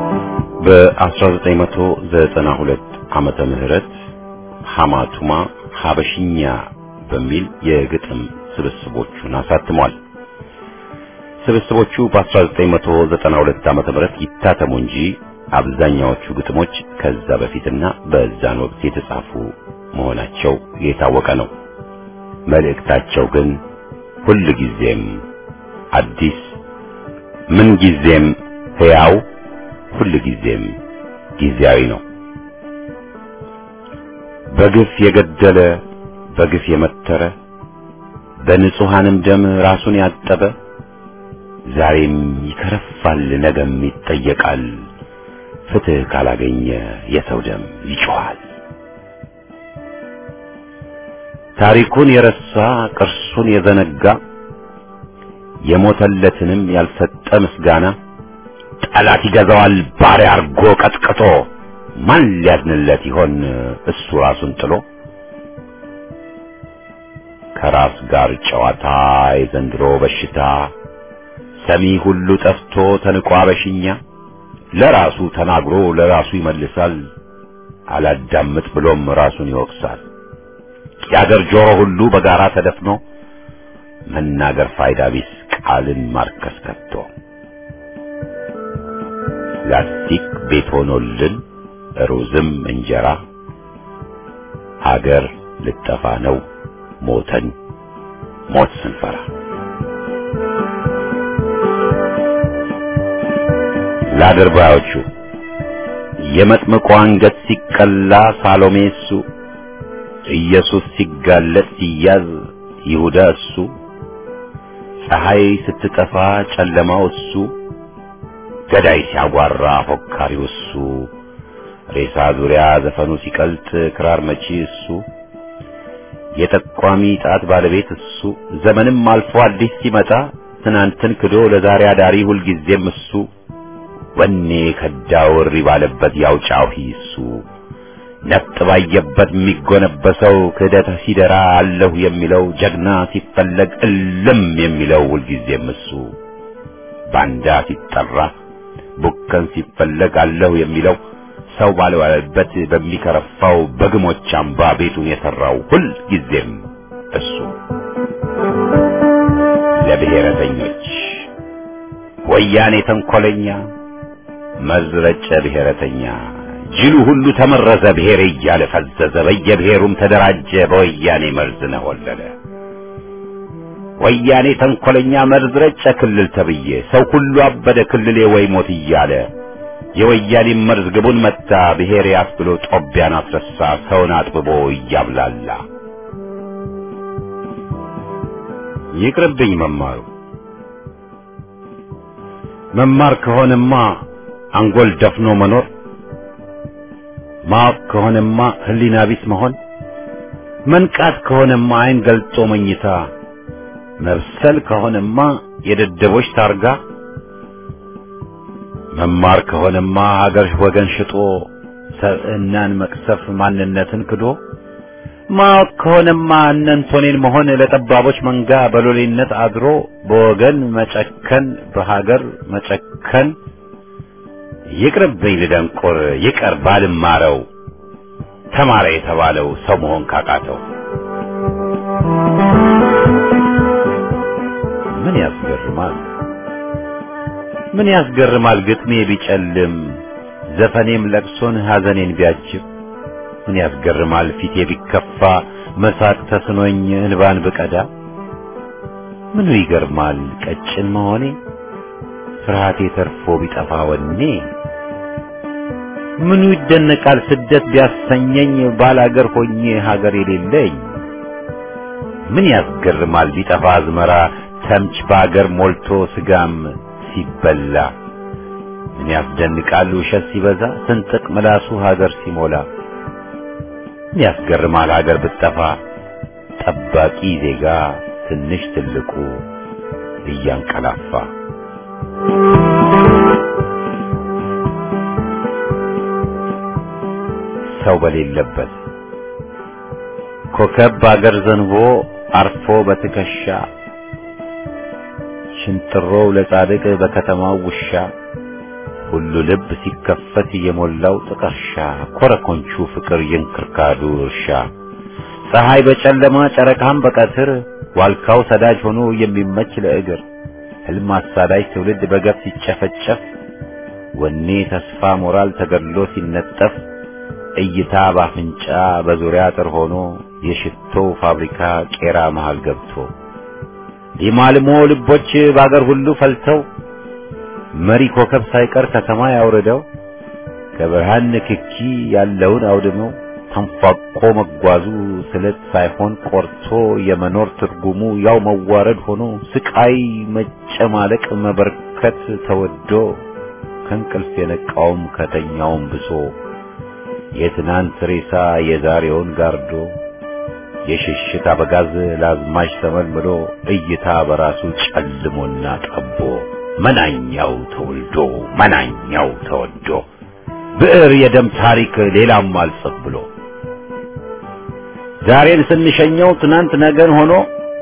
በአስራ ዘጠኝ መቶ ዘጠና ሁለት ዓመተ ምህረት ሐማቱማ ሀበሽኛ በሚል የግጥም ስብስቦቹን አሳትሟል። ስብስቦቹ በ1992 ዓመተ ምህረት ይታተሙ እንጂ አብዛኛዎቹ ግጥሞች ከዛ በፊትና በዛን ወቅት የተጻፉ መሆናቸው የታወቀ ነው። መልእክታቸው ግን ሁሉ ጊዜም አዲስ፣ ምን ጊዜም ሕያው፣ ሁሉ ጊዜም ጊዜያዊ ነው። በግፍ የገደለ በግፍ የመተረ በንጹሃንም ደም ራሱን ያጠበ ዛሬም ይከረፋል፣ ነገም ይጠየቃል። ፍትህ ካላገኘ የሰው ደም ይጮሃል። ታሪኩን የረሳ ቅርሱን የዘነጋ የሞተለትንም ያልሰጠ ምስጋና ጠላት ይገዛዋል ባሪያ አርጎ ቀጥቅጦ። ማን ሊያድንለት ይሆን እሱ ራሱን ጥሎ? ከራስ ጋር ጨዋታ የዘንድሮ በሽታ ሰሚ ሁሉ ጠፍቶ ተንቋ በሽኛ ለራሱ ተናግሮ ለራሱ ይመልሳል። አላዳምጥ ብሎም ራሱን ይወቅሳል። ያገር ጆሮ ሁሉ በጋራ ተደፍኖ መናገር ፋይዳ ቢስ ቃልን ማርከስ ከቶ ላስቲክ ቤት ሆኖልን ሩዝም እንጀራ ሀገር ልጠፋ ነው ሞተን ሞት ስንፈራ። ለአድርባዮቹ የመጥምቁ አንገት ሲቀላ ሳሎሜ እሱ፣ ኢየሱስ ሲጋለጥ ሲያዝ ይሁዳ እሱ፣ ፀሐይ ስትጠፋ ጨለማው እሱ፣ ገዳይ ሲያጓራ ፎካሪው እሱ፣ ሬሳ ዙሪያ ዘፈኑ ሲቀልጥ ክራር መቺ እሱ፣ የጠቋሚ ጣት ባለቤት እሱ፣ ዘመንም አልፎ አዲስ ሲመጣ ትናንትን ክዶ ለዛሬ አዳሪ ሁልጊዜም እሱ፣ ወኔ ከዳው እሪ ባለበት ያውጫው እሱ፣ ነፍጥ ባየበት የሚጎነበሰው ክህደት ሲደራ አለሁ የሚለው ጀግና ሲፈለግ እልም የሚለው ሁልጊዜም እሱ፣ ባንዳ ሲጠራ ቡከን ሲፈለግ አለሁ የሚለው ሰው ባልዋለበት በሚከረፋው በግሞች አምባ ቤቱን የሰራው ሁልጊዜም እሱ። ለብሔረተኞች ወያኔ ተንኮለኛ መዝረጨ ብሔረተኛ ጅሉ ሁሉ ተመረዘ ብሔር እያለ ፈዘዘ በየብሔሩም ተደራጀ በወያኔ መርዝ ነሆለለ። ወያኔ ተንኮለኛ መርዝረጨ ክልል ተብዬ ሰው ሁሉ አበደ ክልሌ ወይ ሞት እያለ የወያኔ መርዝ ግቡን መታ ብሔር ያስብሎ ጦቢያን አስረሳ ሰውን አጥብቦ እያብላላ። ይቅርብኝ መማሩ መማር ከሆነማ አንጎል ደፍኖ መኖር፣ ማወቅ ከሆነማ ህሊና ቢስ መሆን፣ መንቃት ከሆነማ አይን ገልጦ መኝታ፣ መብሰል ከሆነማ የደደቦች ታርጋ፣ መማር ከሆነማ ሀገር ወገን ሽጦ ሰብዕናን መቅሰፍ ማንነትን ክዶ፣ ማወቅ ከሆነማ እነንቶኔን መሆን ለጠባቦች መንጋ በሎሌነት አድሮ በወገን መጨከን በሀገር መጨከን። ይቅርብኝ ልደንቆር ይቀር ባልማረው ተማረ የተባለው ሰው መሆን ካቃተው። ምን ያስገርማል ምን ያስገርማል ግጥሜ ቢጨልም ዘፈኔም ለቅሶን ሐዘኔን ቢያጅብ። ምን ያስገርማል ፊቴ ቢከፋ መሳቅ ተስኖኝ እንባን ብቀዳ። ምኑ ይገርማል ቀጭን መሆኔ ፍርሃቴ ተርፎ ቢጠፋ ወኔ። ምኑ ይደነቃል ስደት ቢያሰኘኝ ባላገር ሆኜ ሀገር የሌለኝ። ምን ያስገርማል ቢጠፋ አዝመራ ተምች በአገር ሞልቶ ስጋም ሲበላ። ምን ያስደንቃል ውሸት ሲበዛ ስንጥቅ ምላሱ ሀገር ሲሞላ። ምን ያስገርማል ሀገር ብትጠፋ ጠባቂ ዜጋ ትንሽ ትልቁ እያንቀላፋ። ሰው በሌለበት ኮከብ በአገር ዘንቦ አርፎ በትከሻ ሽንጥሮው ለጻድቅ በከተማው ውሻ ሁሉ ልብ ሲከፈት የሞላው ጥቀርሻ ኮረኮንቹ ፍቅር የንክርካዱ እርሻ ፀሐይ በጨለማ ጨረቃም በቀትር ዋልካው ሰዳጅ ሆኖ የሚመች ለእግር ህልም አሳዳጅ ትውልድ በገፍ ሲጨፈጨፍ ወኔ ተስፋ ሞራል ተገድሎ ሲነጠፍ እይታ ባፍንጫ በዙሪያ አጥር ሆኖ የሽቶ ፋብሪካ ቄራ መሃል ገብቶ ሊማልሞ ልቦች ባገር ሁሉ ፈልተው መሪ ኮከብ ሳይቀር ከሰማይ አውርደው ከብርሃን ንክኪ ያለውን አውድመው ተንፋቆ መጓዙ ስለት ሳይሆን ቆርቶ የመኖር ትርጉሙ ያው መዋረድ ሆኖ ስቃይ መጨማለቅ መበርከት ተወዶ ከእንቅልፍ የነቃውም ከተኛውም ብሶ የትናንት ሬሳ የዛሬውን ጋርዶ የሽሽት አበጋዝ ላዝማች ተመልምሎ እይታ በራሱ ጨልሞና ጠቦ መናኛው ተወልዶ መናኛው ተወዶ ብዕር የደም ታሪክ ሌላም አልጽፍ ብሎ ዛሬን ስንሸኘው ትናንት ነገን ሆኖ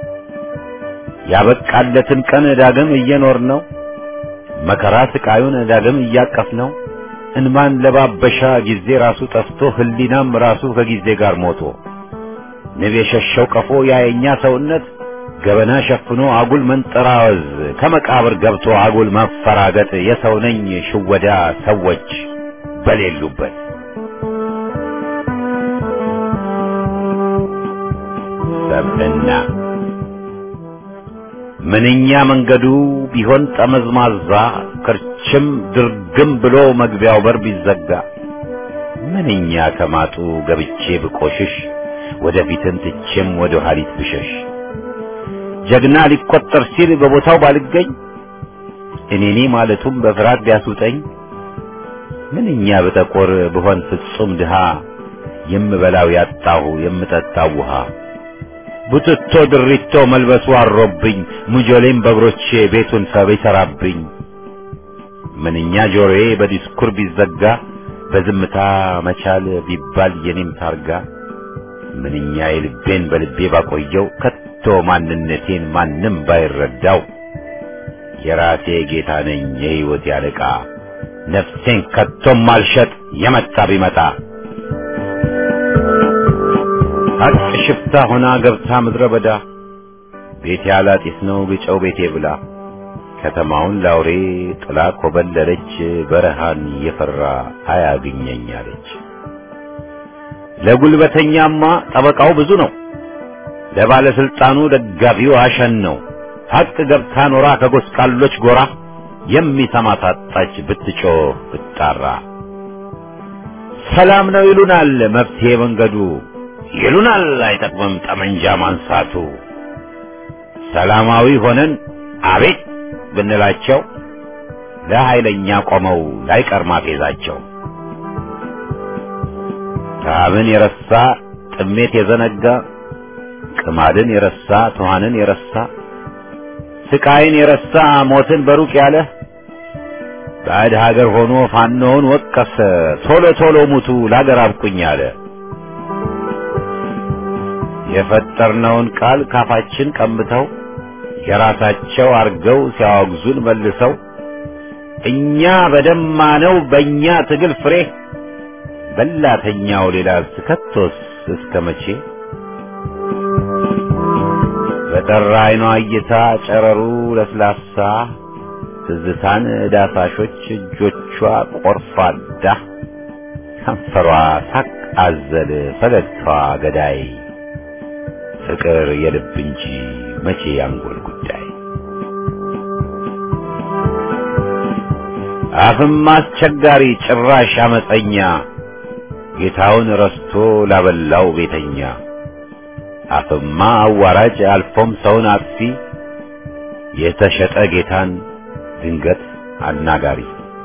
ያበቃለትን ቀን ዳግም እየኖር ነው መከራ ስቃዩን ዳግም እያቀፍ ነው እንማን ለባበሻ ጊዜ ራሱ ጠፍቶ ህሊናም ራሱ ከጊዜ ጋር ሞቶ ንብ የሸሸው ቀፎ ያየኛ ሰውነት ገበና ሸፍኖ አጉል መንጠራወዝ ከመቃብር ገብቶ አጉል መፈራገጥ የሰው ነኝ ሽወዳ ሰዎች በሌሉበት ሰብና ምንኛ መንገዱ ቢሆን ጠመዝማዛ ክርችም ድርግም ብሎ መግቢያው በር ቢዘጋ ምንኛ ከማጡ ገብቼ ብቆሽሽ ወደፊትን ትቼም ወደ ኋሊት ብሸሽ ጀግና ሊቆጠር ሲል በቦታው ባልገኝ እኔኔ ማለቱም በፍርሃት ቢያስውጠኝ ምንኛ በጠቆር ብሆን ፍጹም ድሃ የምበላው ያጣሁ የምጠጣው ውሃ ቡትቶ ድሪቶ መልበሱ አሮብኝ ሙጆሌም በእግሮቼ ቤቱን ሰብ ይሰራብኝ ምንኛ ጆሮዬ በዲስኩር ቢዘጋ በዝምታ መቻል ቢባል የኔም ታርጋ ምንኛ የልቤን በልቤ ባቆየው ከቶ ማንነቴን ማንም ባይረዳው የራሴ ጌታ ነኝ የሕይወት ያለቃ ነፍሴን ከቶም ማልሸጥ የመጣ ቢመጣ ሀቅ ሽፍታ ሆና ገብታ ምድረ በዳ ቤቴ ያላጢስ ነው ግጨው ቤቴ ብላ ከተማውን ላውሬ ጥላ ኮበለለች በረሃን የፈራ አያግኘኛለች ለጉልበተኛማ ጠበቃው ብዙ ነው ለባለስልጣኑ ደጋፊው አሸን ነው ሀቅ ገብታ ኖራ ከጎስቋሎች ጎራ የሚሰማ ታጣች ብትጮህ ብትጣራ ሰላም ነው ይሉናል መፍትሄ መንገዱ ይሉናል አይጠቅምም ጠመንጃ ማንሳቱ ሰላማዊ ሆነን አቤት ብንላቸው ለኃይለኛ ቆመው ላይቀር ማፌዛቸው ታብን የረሳ ጥሜት የዘነጋ ቅማድን የረሳ ትኋንን የረሳ ስቃይን የረሳ ሞትን በሩቅ ያለ ባዕድ ሀገር ሆኖ ፋኖውን ወቀሰ ቶሎ ቶሎ ሙቱ ላገር አብቁኝ አለ የፈጠርነውን ቃል ካፋችን ቀምተው የራሳቸው አርገው ሲያወግዙን መልሰው እኛ በደማነው በእኛ ትግል ፍሬ በላተኛው ሌላ ስከቶስ እስከመቼ በጠራ አይኗ እይታ ጨረሩ ለስላሳ ትዝታን ዳሳሾች እጆቿ ቆርፋዳ ከንፈሯ ሳቅ አዘል ፈገግታዋ ገዳይ ፍቅር የልብ እንጂ መቼ ያንጎል ጉዳይ አፍም አስቸጋሪ ጭራሽ አመፀኛ ጌታውን ረስቶ ላበላው ቤተኛ አፍማ አዋራጅ አልፎም ሰውን አጥፊ የተሸጠ ጌታን ድንገት አናጋሪ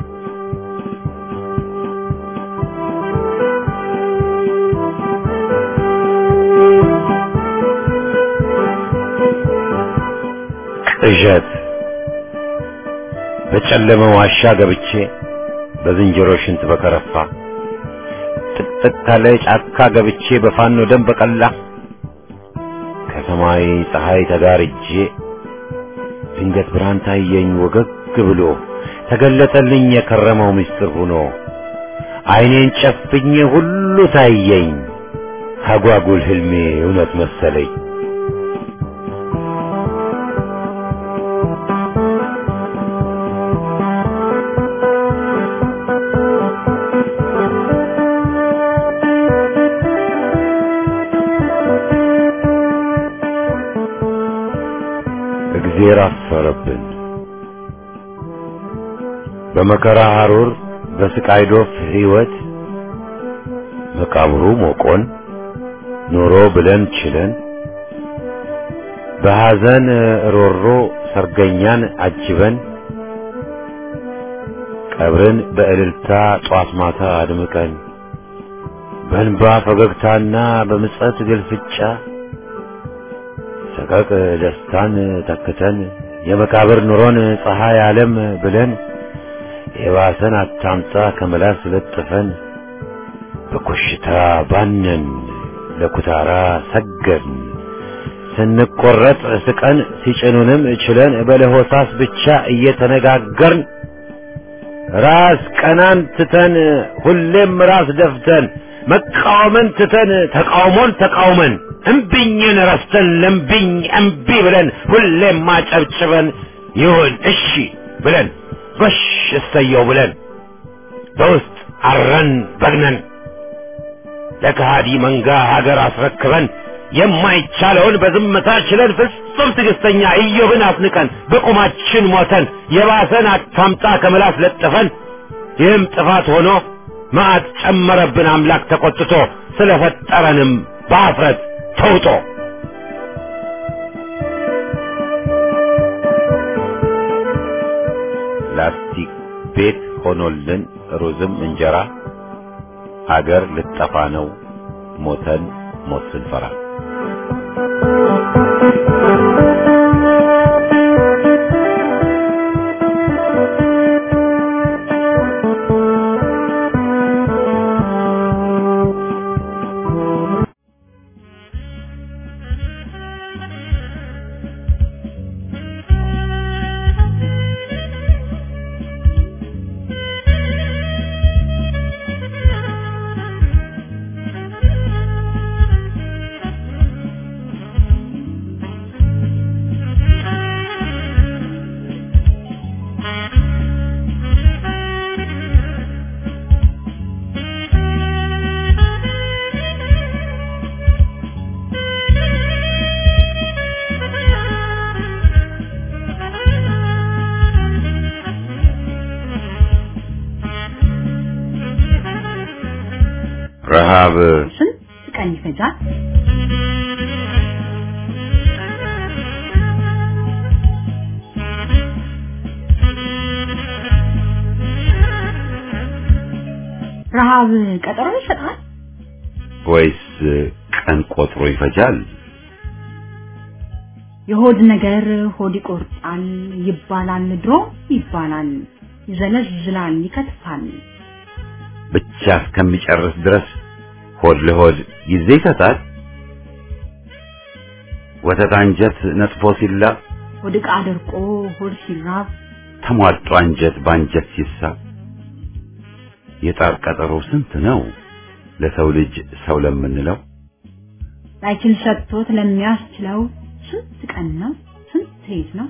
ቅዠት በጨለመ ዋሻ ገብቼ በዝንጀሮ ሽንት በከረፋ ጥቅጥቅ ካለ ጫካ ገብቼ በፋኖ ደም በቀላ ከሰማይ ፀሐይ ተጋርጄ ድንገት ብርሃን ታየኝ ወገግ ብሎ ተገለጠልኝ የከረመው ምስጢር ሆኖ አይኔን ጨፍኜ ሁሉ ታየኝ አጓጉል ህልሜ እውነት መሰለኝ። እግዜር አፈረብን በመከራ ሐሩር በስቃይ ዶፍ ህይወት መቃብሩ ሞቆን ኖሮ ብለን ችለን በሐዘን ሮሮ ሰርገኛን አጅበን ቀብርን በእልልታ ጧት ማታ አድምቀን በእንባ ፈገግታና በምጸት ግልፍጫ ሰቀቅ ደስታን ተክተን የመቃብር ኑሮን ፀሐይ ዓለም ብለን የባሰን አታምጣ ከመላስ ለጥፈን በኮሽታ ባነን ለኩታራ ሰገድን ስንቆረጥ ስቀን ሲጭኑንም ችለን በለሆሳስ ብቻ እየተነጋገርን ራስ ቀናን ትተን ሁሌም ራስ ደፍተን መቃወምን ትተን ተቃውሞን ተቃውመን እምቢኝን ረስተን ለምቢኝ እምቢ ብለን ሁሌም ማጨብጭበን ይሁን እሺ ብለን ጎሽ እሰየው ብለን በውስጥ አረን በግነን ለከሃዲ መንጋ ሀገር አስረክበን የማይቻለውን በዝምታ ችለን ፍጹም ትዕግስተኛ ኢዮብን አስንቀን በቁማችን ሞተን የባሰን አታምጣ ከመላስ ለጥፈን ይህም ጥፋት ሆኖ መዓት ጨመረብን አምላክ ተቆጥቶ ስለፈጠረንም በአፍረት ተውጦ ላስቲክ ቤት ሆኖልን ሩዝም እንጀራ ሀገር ልጠፋ ነው ሞተን ሞት ስንፈራ ረሃብ ስንት ቀን ይፈጃል? ረሃብ ቀጠሮ ይሰጣል ወይስ ቀን ቆጥሮ ይፈጃል? የሆድ ነገር ሆድ ይቆርጣል ይባላል ድሮ ይባላል ይዘለዝላል ይከትፋል ብቻ እስከሚጨርስ ድረስ ሆድ ለሆድ ጊዜ ይሰጣል። ወተት አንጀት ነጥፎ ሲላ ሆድ ዕቃ ደርቆ ሆድ ሲራብ ተሟጦ አንጀት ባንጀት ሲሳብ የጣር ቀጠሮ ስንት ነው ለሰው ልጅ ሰው ለምንለው ላይችል ሰጥቶት ለሚያስችለው ስንት ቀን ነው ስንት ሌት ነው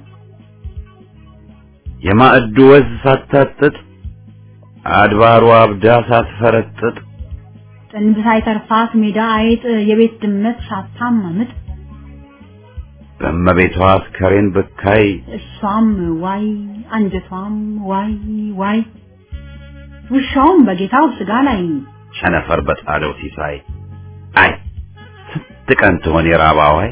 የማዕዱ ወዝ ሳታጥጥ አድባሩ አብዳ ሳትፈረጥጥ ጥንብ ሳይተርፋት ሜዳ አይጥ የቤት ድመት ሳታማምጥ በመቤቷ አስከሬን በካይ እሷም ዋይ አንጀቷም ዋይ ዋይ ውሻውም በጌታው ስጋ ላይ ቸነፈር በጣለው ሲሳይ አይ ስንት ቀን ትሆን የራባዋይ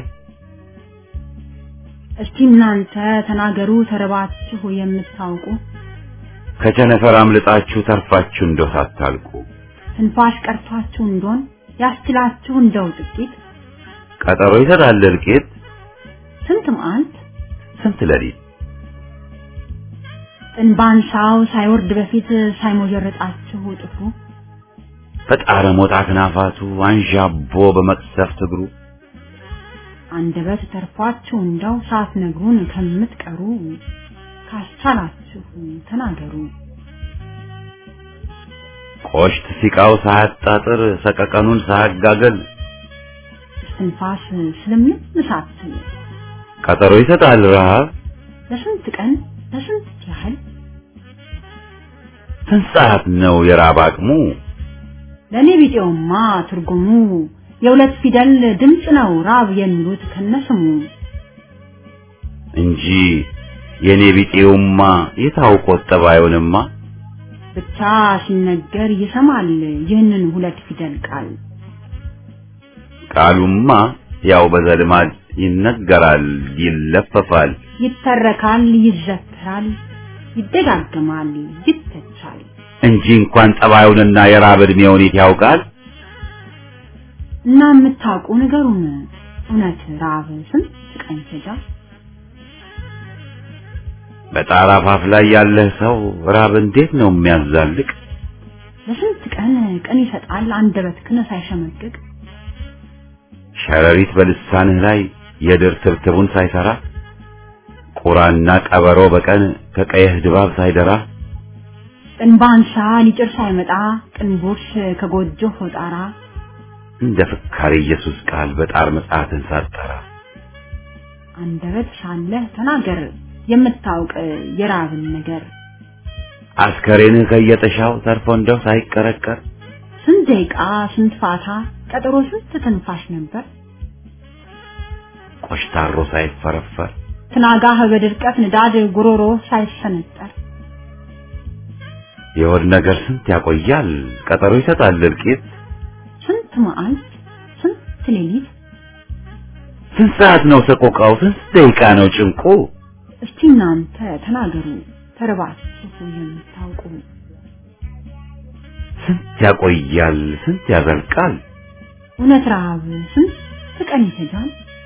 እስቲ እናንተ ተናገሩ ተረባችሁ የምታውቁ ከቸነፈር አምልጣችሁ ተርፋችሁ እንደው ሳታልቁ ትንፋሽ ቀርቷችሁ እንደሆን ያስችላችሁ እንደው ጥቂት ቀጠሮ ይሰጣል እርቂት ስንት መዓልት ስንት ሌሊት እንባንሳው ሳይወርድ በፊት ሳይሞጀረጣችሁ ጥፉ ፈጣረ ሞት አክናፋቱ አንዣቦ በመቅሰፍት እግሩ አንደበት ተርፏችሁ እንደው ሳትነግሩን ከምትቀሩ ካስቻላችሁ ተናገሩ ቆሽት ሲቃው ሳያጣጥር ሰቀቀኑን ሳያጋገል ትንፋስ ስለምን ምሳት ቀጠሮ ይሰጣል ረሃብ ለስንት ቀን ለስንት ያህል ስንት ሰዓት ነው የራብ አቅሙ ለኔ ቢጤውማ ትርጉሙ የሁለት ፊደል ድምጽ ነው ራብ የሚሉት ከነስሙ እንጂ የኔ ቢጤውማ የታውቆት ጠባዩንማ ብቻ ሲነገር ይሰማል ይህንን ሁለት ፊደል ቃል ቃሉማ ያው በዘልማድ ይነገራል ይለፈፋል ይተረካል ይዘከራል ይደጋገማል ይተቻል እንጂ እንኳን ጠባዩንና የራብ እድሜውን ያውቃል እና የምታውቁ ነገሩን እውነት ራብ ስንት ቀን ይፈጃል በጣራ ፋፍ ላይ ያለ ሰው ራብ እንዴት ነው የሚያዛልቅ ለስንት ቀን ቀን ይሰጣል አንደበት ከነ ሳይሸመቅቅ ሸረሪት በልሳንህ ላይ የድር ትብትቡን ሳይሰራ ቁራና ቀበሮ በቀን ከቀየህ ድባብ ሳይደራ እንባንሳ ሊጭር ሳይመጣ ቅንቦሽ ከጎጆ ሆጣራ እንደ ፍካሪ ኢየሱስ ቃል በጣር መጽሐፍን ሳጠራ አንደበት ሳለ ተናገር የምታውቅ የራብን ነገር አስከሬንህ ከየተሻው ተርፎ እንደው ሳይቀረቀር ስንት ደቂቃ ስንት ፋታ ቀጠሮ ስንት ትንፋሽ ነበር ቆሽታሮ ሳይፈረፈር ትናጋህ በድርቀት ንዳድ ጉሮሮ ሳይሰነጠር የወድ ነገር ስንት ያቆያል ቀጠሮ ይሰጣል ልቂት ስንት መዓልት ስንት ሌሊት ስንት ሰዓት ነው ሰቆቃው ስንት ደቂቃ ነው ጭንቁ እስቲ እናንተ ተናገሩ ተርባችሁ የምታውቁ ስንት ያቆያል ስንት ያዘልቃል እውነት ራብ ስንት ቀን ይፈጃል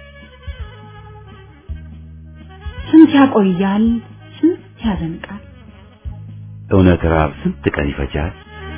ስንት ያቆያል ስንት ያዘልቃል እውነት ራብ ስንት ቀን ይፈጃል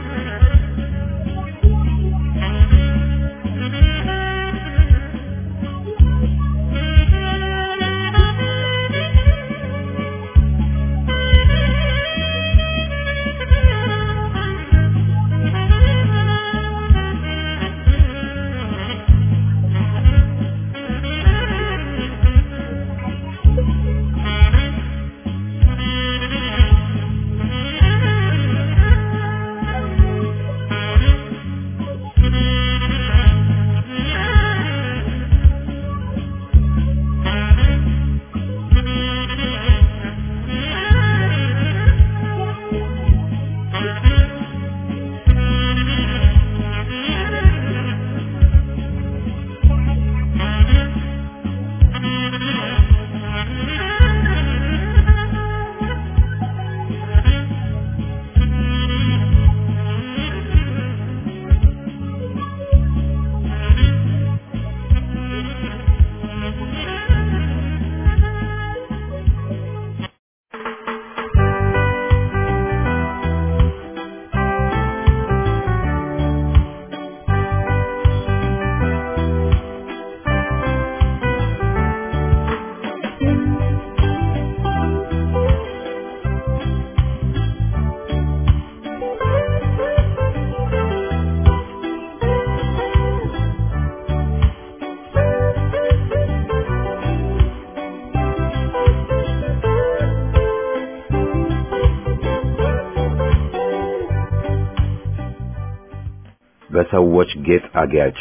በሰዎች ጌጥ አጊያጭ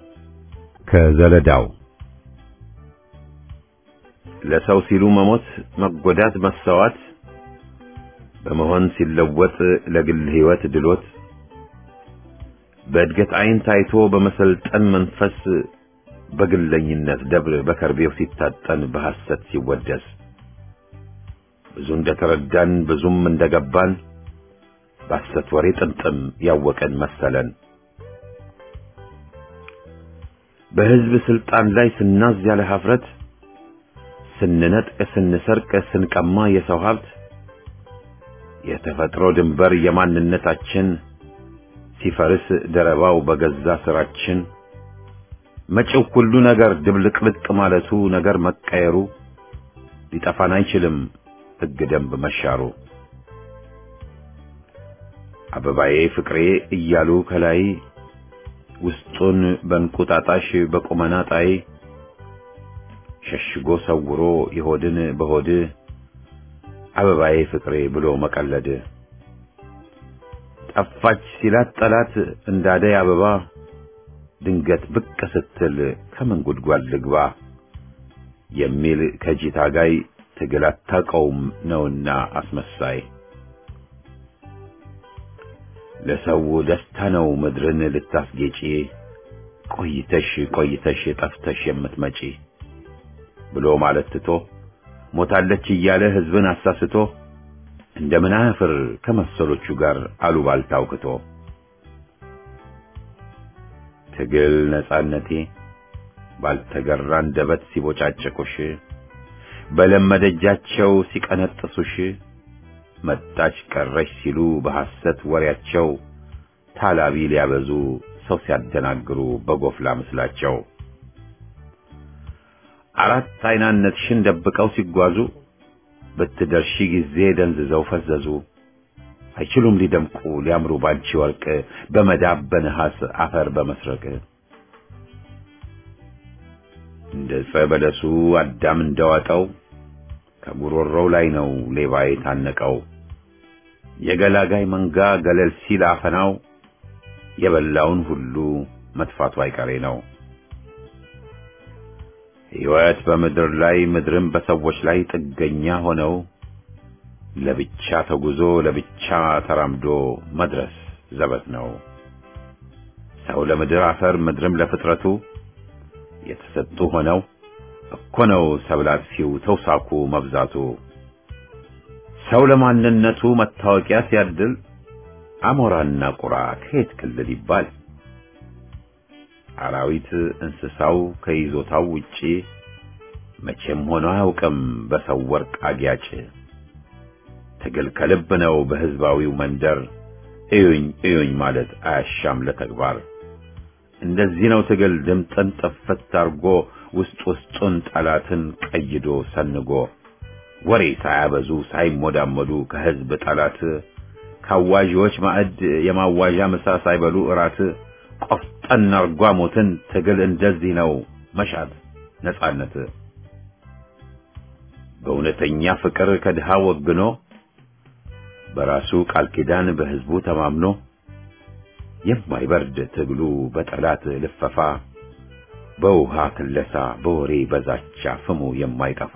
ከዘለዳው ለሰው ሲሉ መሞት መጎዳት መሰዋት በመሆን ሲለወጥ ለግል ህይወት ድሎት በእድገት አይን ታይቶ በመሰልጠን መንፈስ በግለኝነት ደብር በከርቤው ሲታጠን በሐሰት ሲወደስ ብዙ እንደተረዳን ብዙም እንደገባን በሐሰት ወሬ ጥምጥም ያወቀን መሰለን በህዝብ ስልጣን ላይ ስናዝ ያለ ሀፍረት ስንነጥቅ ስንሰርቅ ስንቀማ የሰው ሀብት የተፈጥሮ ድንበር የማንነታችን ሲፈርስ ደረባው በገዛ ስራችን መጪው ሁሉ ነገር ድብልቅልቅ ማለቱ ነገር መቀየሩ ሊጠፋን አይችልም ህግ ደንብ መሻሩ አበባዬ ፍቅሬ እያሉ ከላይ ውስጡን በእንቁጣጣሽ በቁመና ጣይ ሸሽጎ ሰውሮ የሆድን በሆድ አበባዬ ፍቅሬ ብሎ መቀለድ ጠፋች ሲላት ጠላት እንዳደይ አበባ ድንገት ብቅ ስትል ከምን ጉድጓድ ልግባ የሚል ከጂታ ጋይ ትግል አታውቀውም ነውና አስመሳይ ለሰው ደስታ ነው ምድርን ልታስጌጪ ቆይተሽ ቆይተሽ ጠፍተሽ የምትመጪ ብሎ ማለት ትቶ ሞታለች እያለ ህዝብን አሳስቶ እንደምን አፍር ከመሰሎቹ ጋር አሉባልታው ክቶ ትግል ነጻነቴ ባልተገራ እንደበት ሲቦጫጨቁሽ በለመደጃቸው ሲቀነጥሱሽ መጣች ቀረሽ ሲሉ በሐሰት ወሬያቸው ታላቢ ሊያበዙ ሰው ሲያደናግሩ በጎፍላ መስላቸው አራት አይናነትሽን ደብቀው ሲጓዙ በትደርሺ ጊዜ ደንዝዘው ፈዘዙ አይችሉም ሊደምቁ ሊያምሩ ባንቺ ወርቅ በመዳብ በነሐስ አፈር በመስረቅ እንደ ጸበለሱ አዳም እንደዋጠው ከጉሮሮው ላይ ነው ሌባ የታነቀው የገላጋይ መንጋ ገለል ሲል አፈናው የበላውን ሁሉ መጥፋቱ አይቀሬ ነው ሕይወት በምድር ላይ ምድርም በሰዎች ላይ ጥገኛ ሆነው ለብቻ ተጉዞ ለብቻ ተራምዶ መድረስ ዘበት ነው ሰው ለምድር አፈር ምድርም ለፍጥረቱ የተሰጡ ሆነው እኮ ነው ሰብላት ሲው ተውሳኩ መብዛቱ ሰው ለማንነቱ መታወቂያ ሲያድል አሞራና ቁራ ከየት ክልል ይባል አራዊት እንስሳው ከይዞታው ውጪ መቼም ሆኖ አያውቅም በሰው ወርቅ አጊያጭ ትግል ከልብ ነው በህዝባዊው መንደር እዩኝ እዩኝ ማለት አያሻም ለተግባር እንደዚህ ነው ትግል ድምጥን ጥፍት አርጎ ውስጥ ውስጡን ጠላትን ቀይዶ ሰንጎ ወሬ ሳያበዙ ሳይሞዳመዱ ከህዝብ ጠላት ካዋጆች ማዕድ የማዋዣ ምሳ ሳይበሉ እራት ቆፍጠን አርጓ ሞትን ትግል እንደዚህ ነው መሻት ነጻነት በእውነተኛ ፍቅር ከድሃ ወግኖ በራሱ ቃል ኪዳን በህዝቡ ተማምኖ የማይበርድ ትግሉ በጠላት ልፈፋ በውሃ ክለሳ በወሬ በዛቻ ፍሙ የማይጠፋ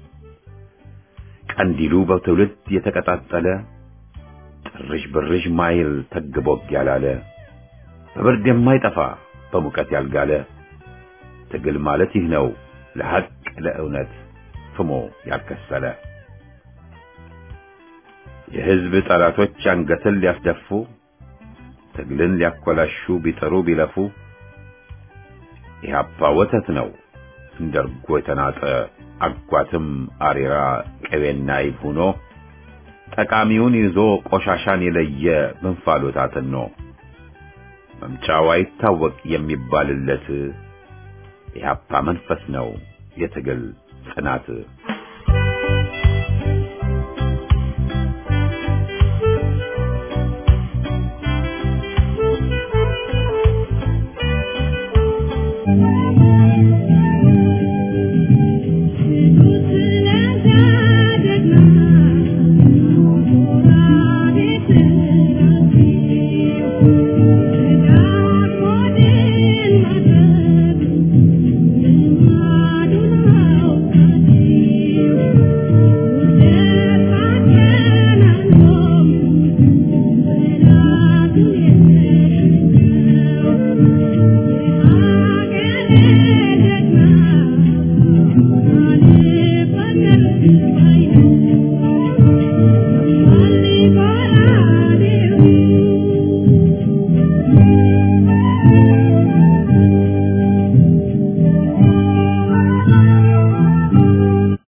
ቀንዲሉ በትውልድ የተቀጣጠለ ጥርሽ ብርሽ ማይል ተግቦግ ያላለ በብርድ የማይጠፋ በሙቀት ያልጋለ ትግል ማለት ይህ ነው ለሐቅ ለእውነት ፍሞ ያልከሰለ የህዝብ ጠላቶች አንገትን ሊያስደፉ ትግልን ሊያኮላሹ ቢጠሩ ቢለፉ ኢህአፓ ወተት ነው እንደርጎ የተናጠ አጓትም አሬራ ቅቤና ይብ ሆኖ ጠቃሚውን ይዞ ቆሻሻን የለየ መንፋሎታትን ነው መምጫው አይታወቅ የሚባልለት ኢህአፓ መንፈስ ነው የትግል ጽናት Thank you.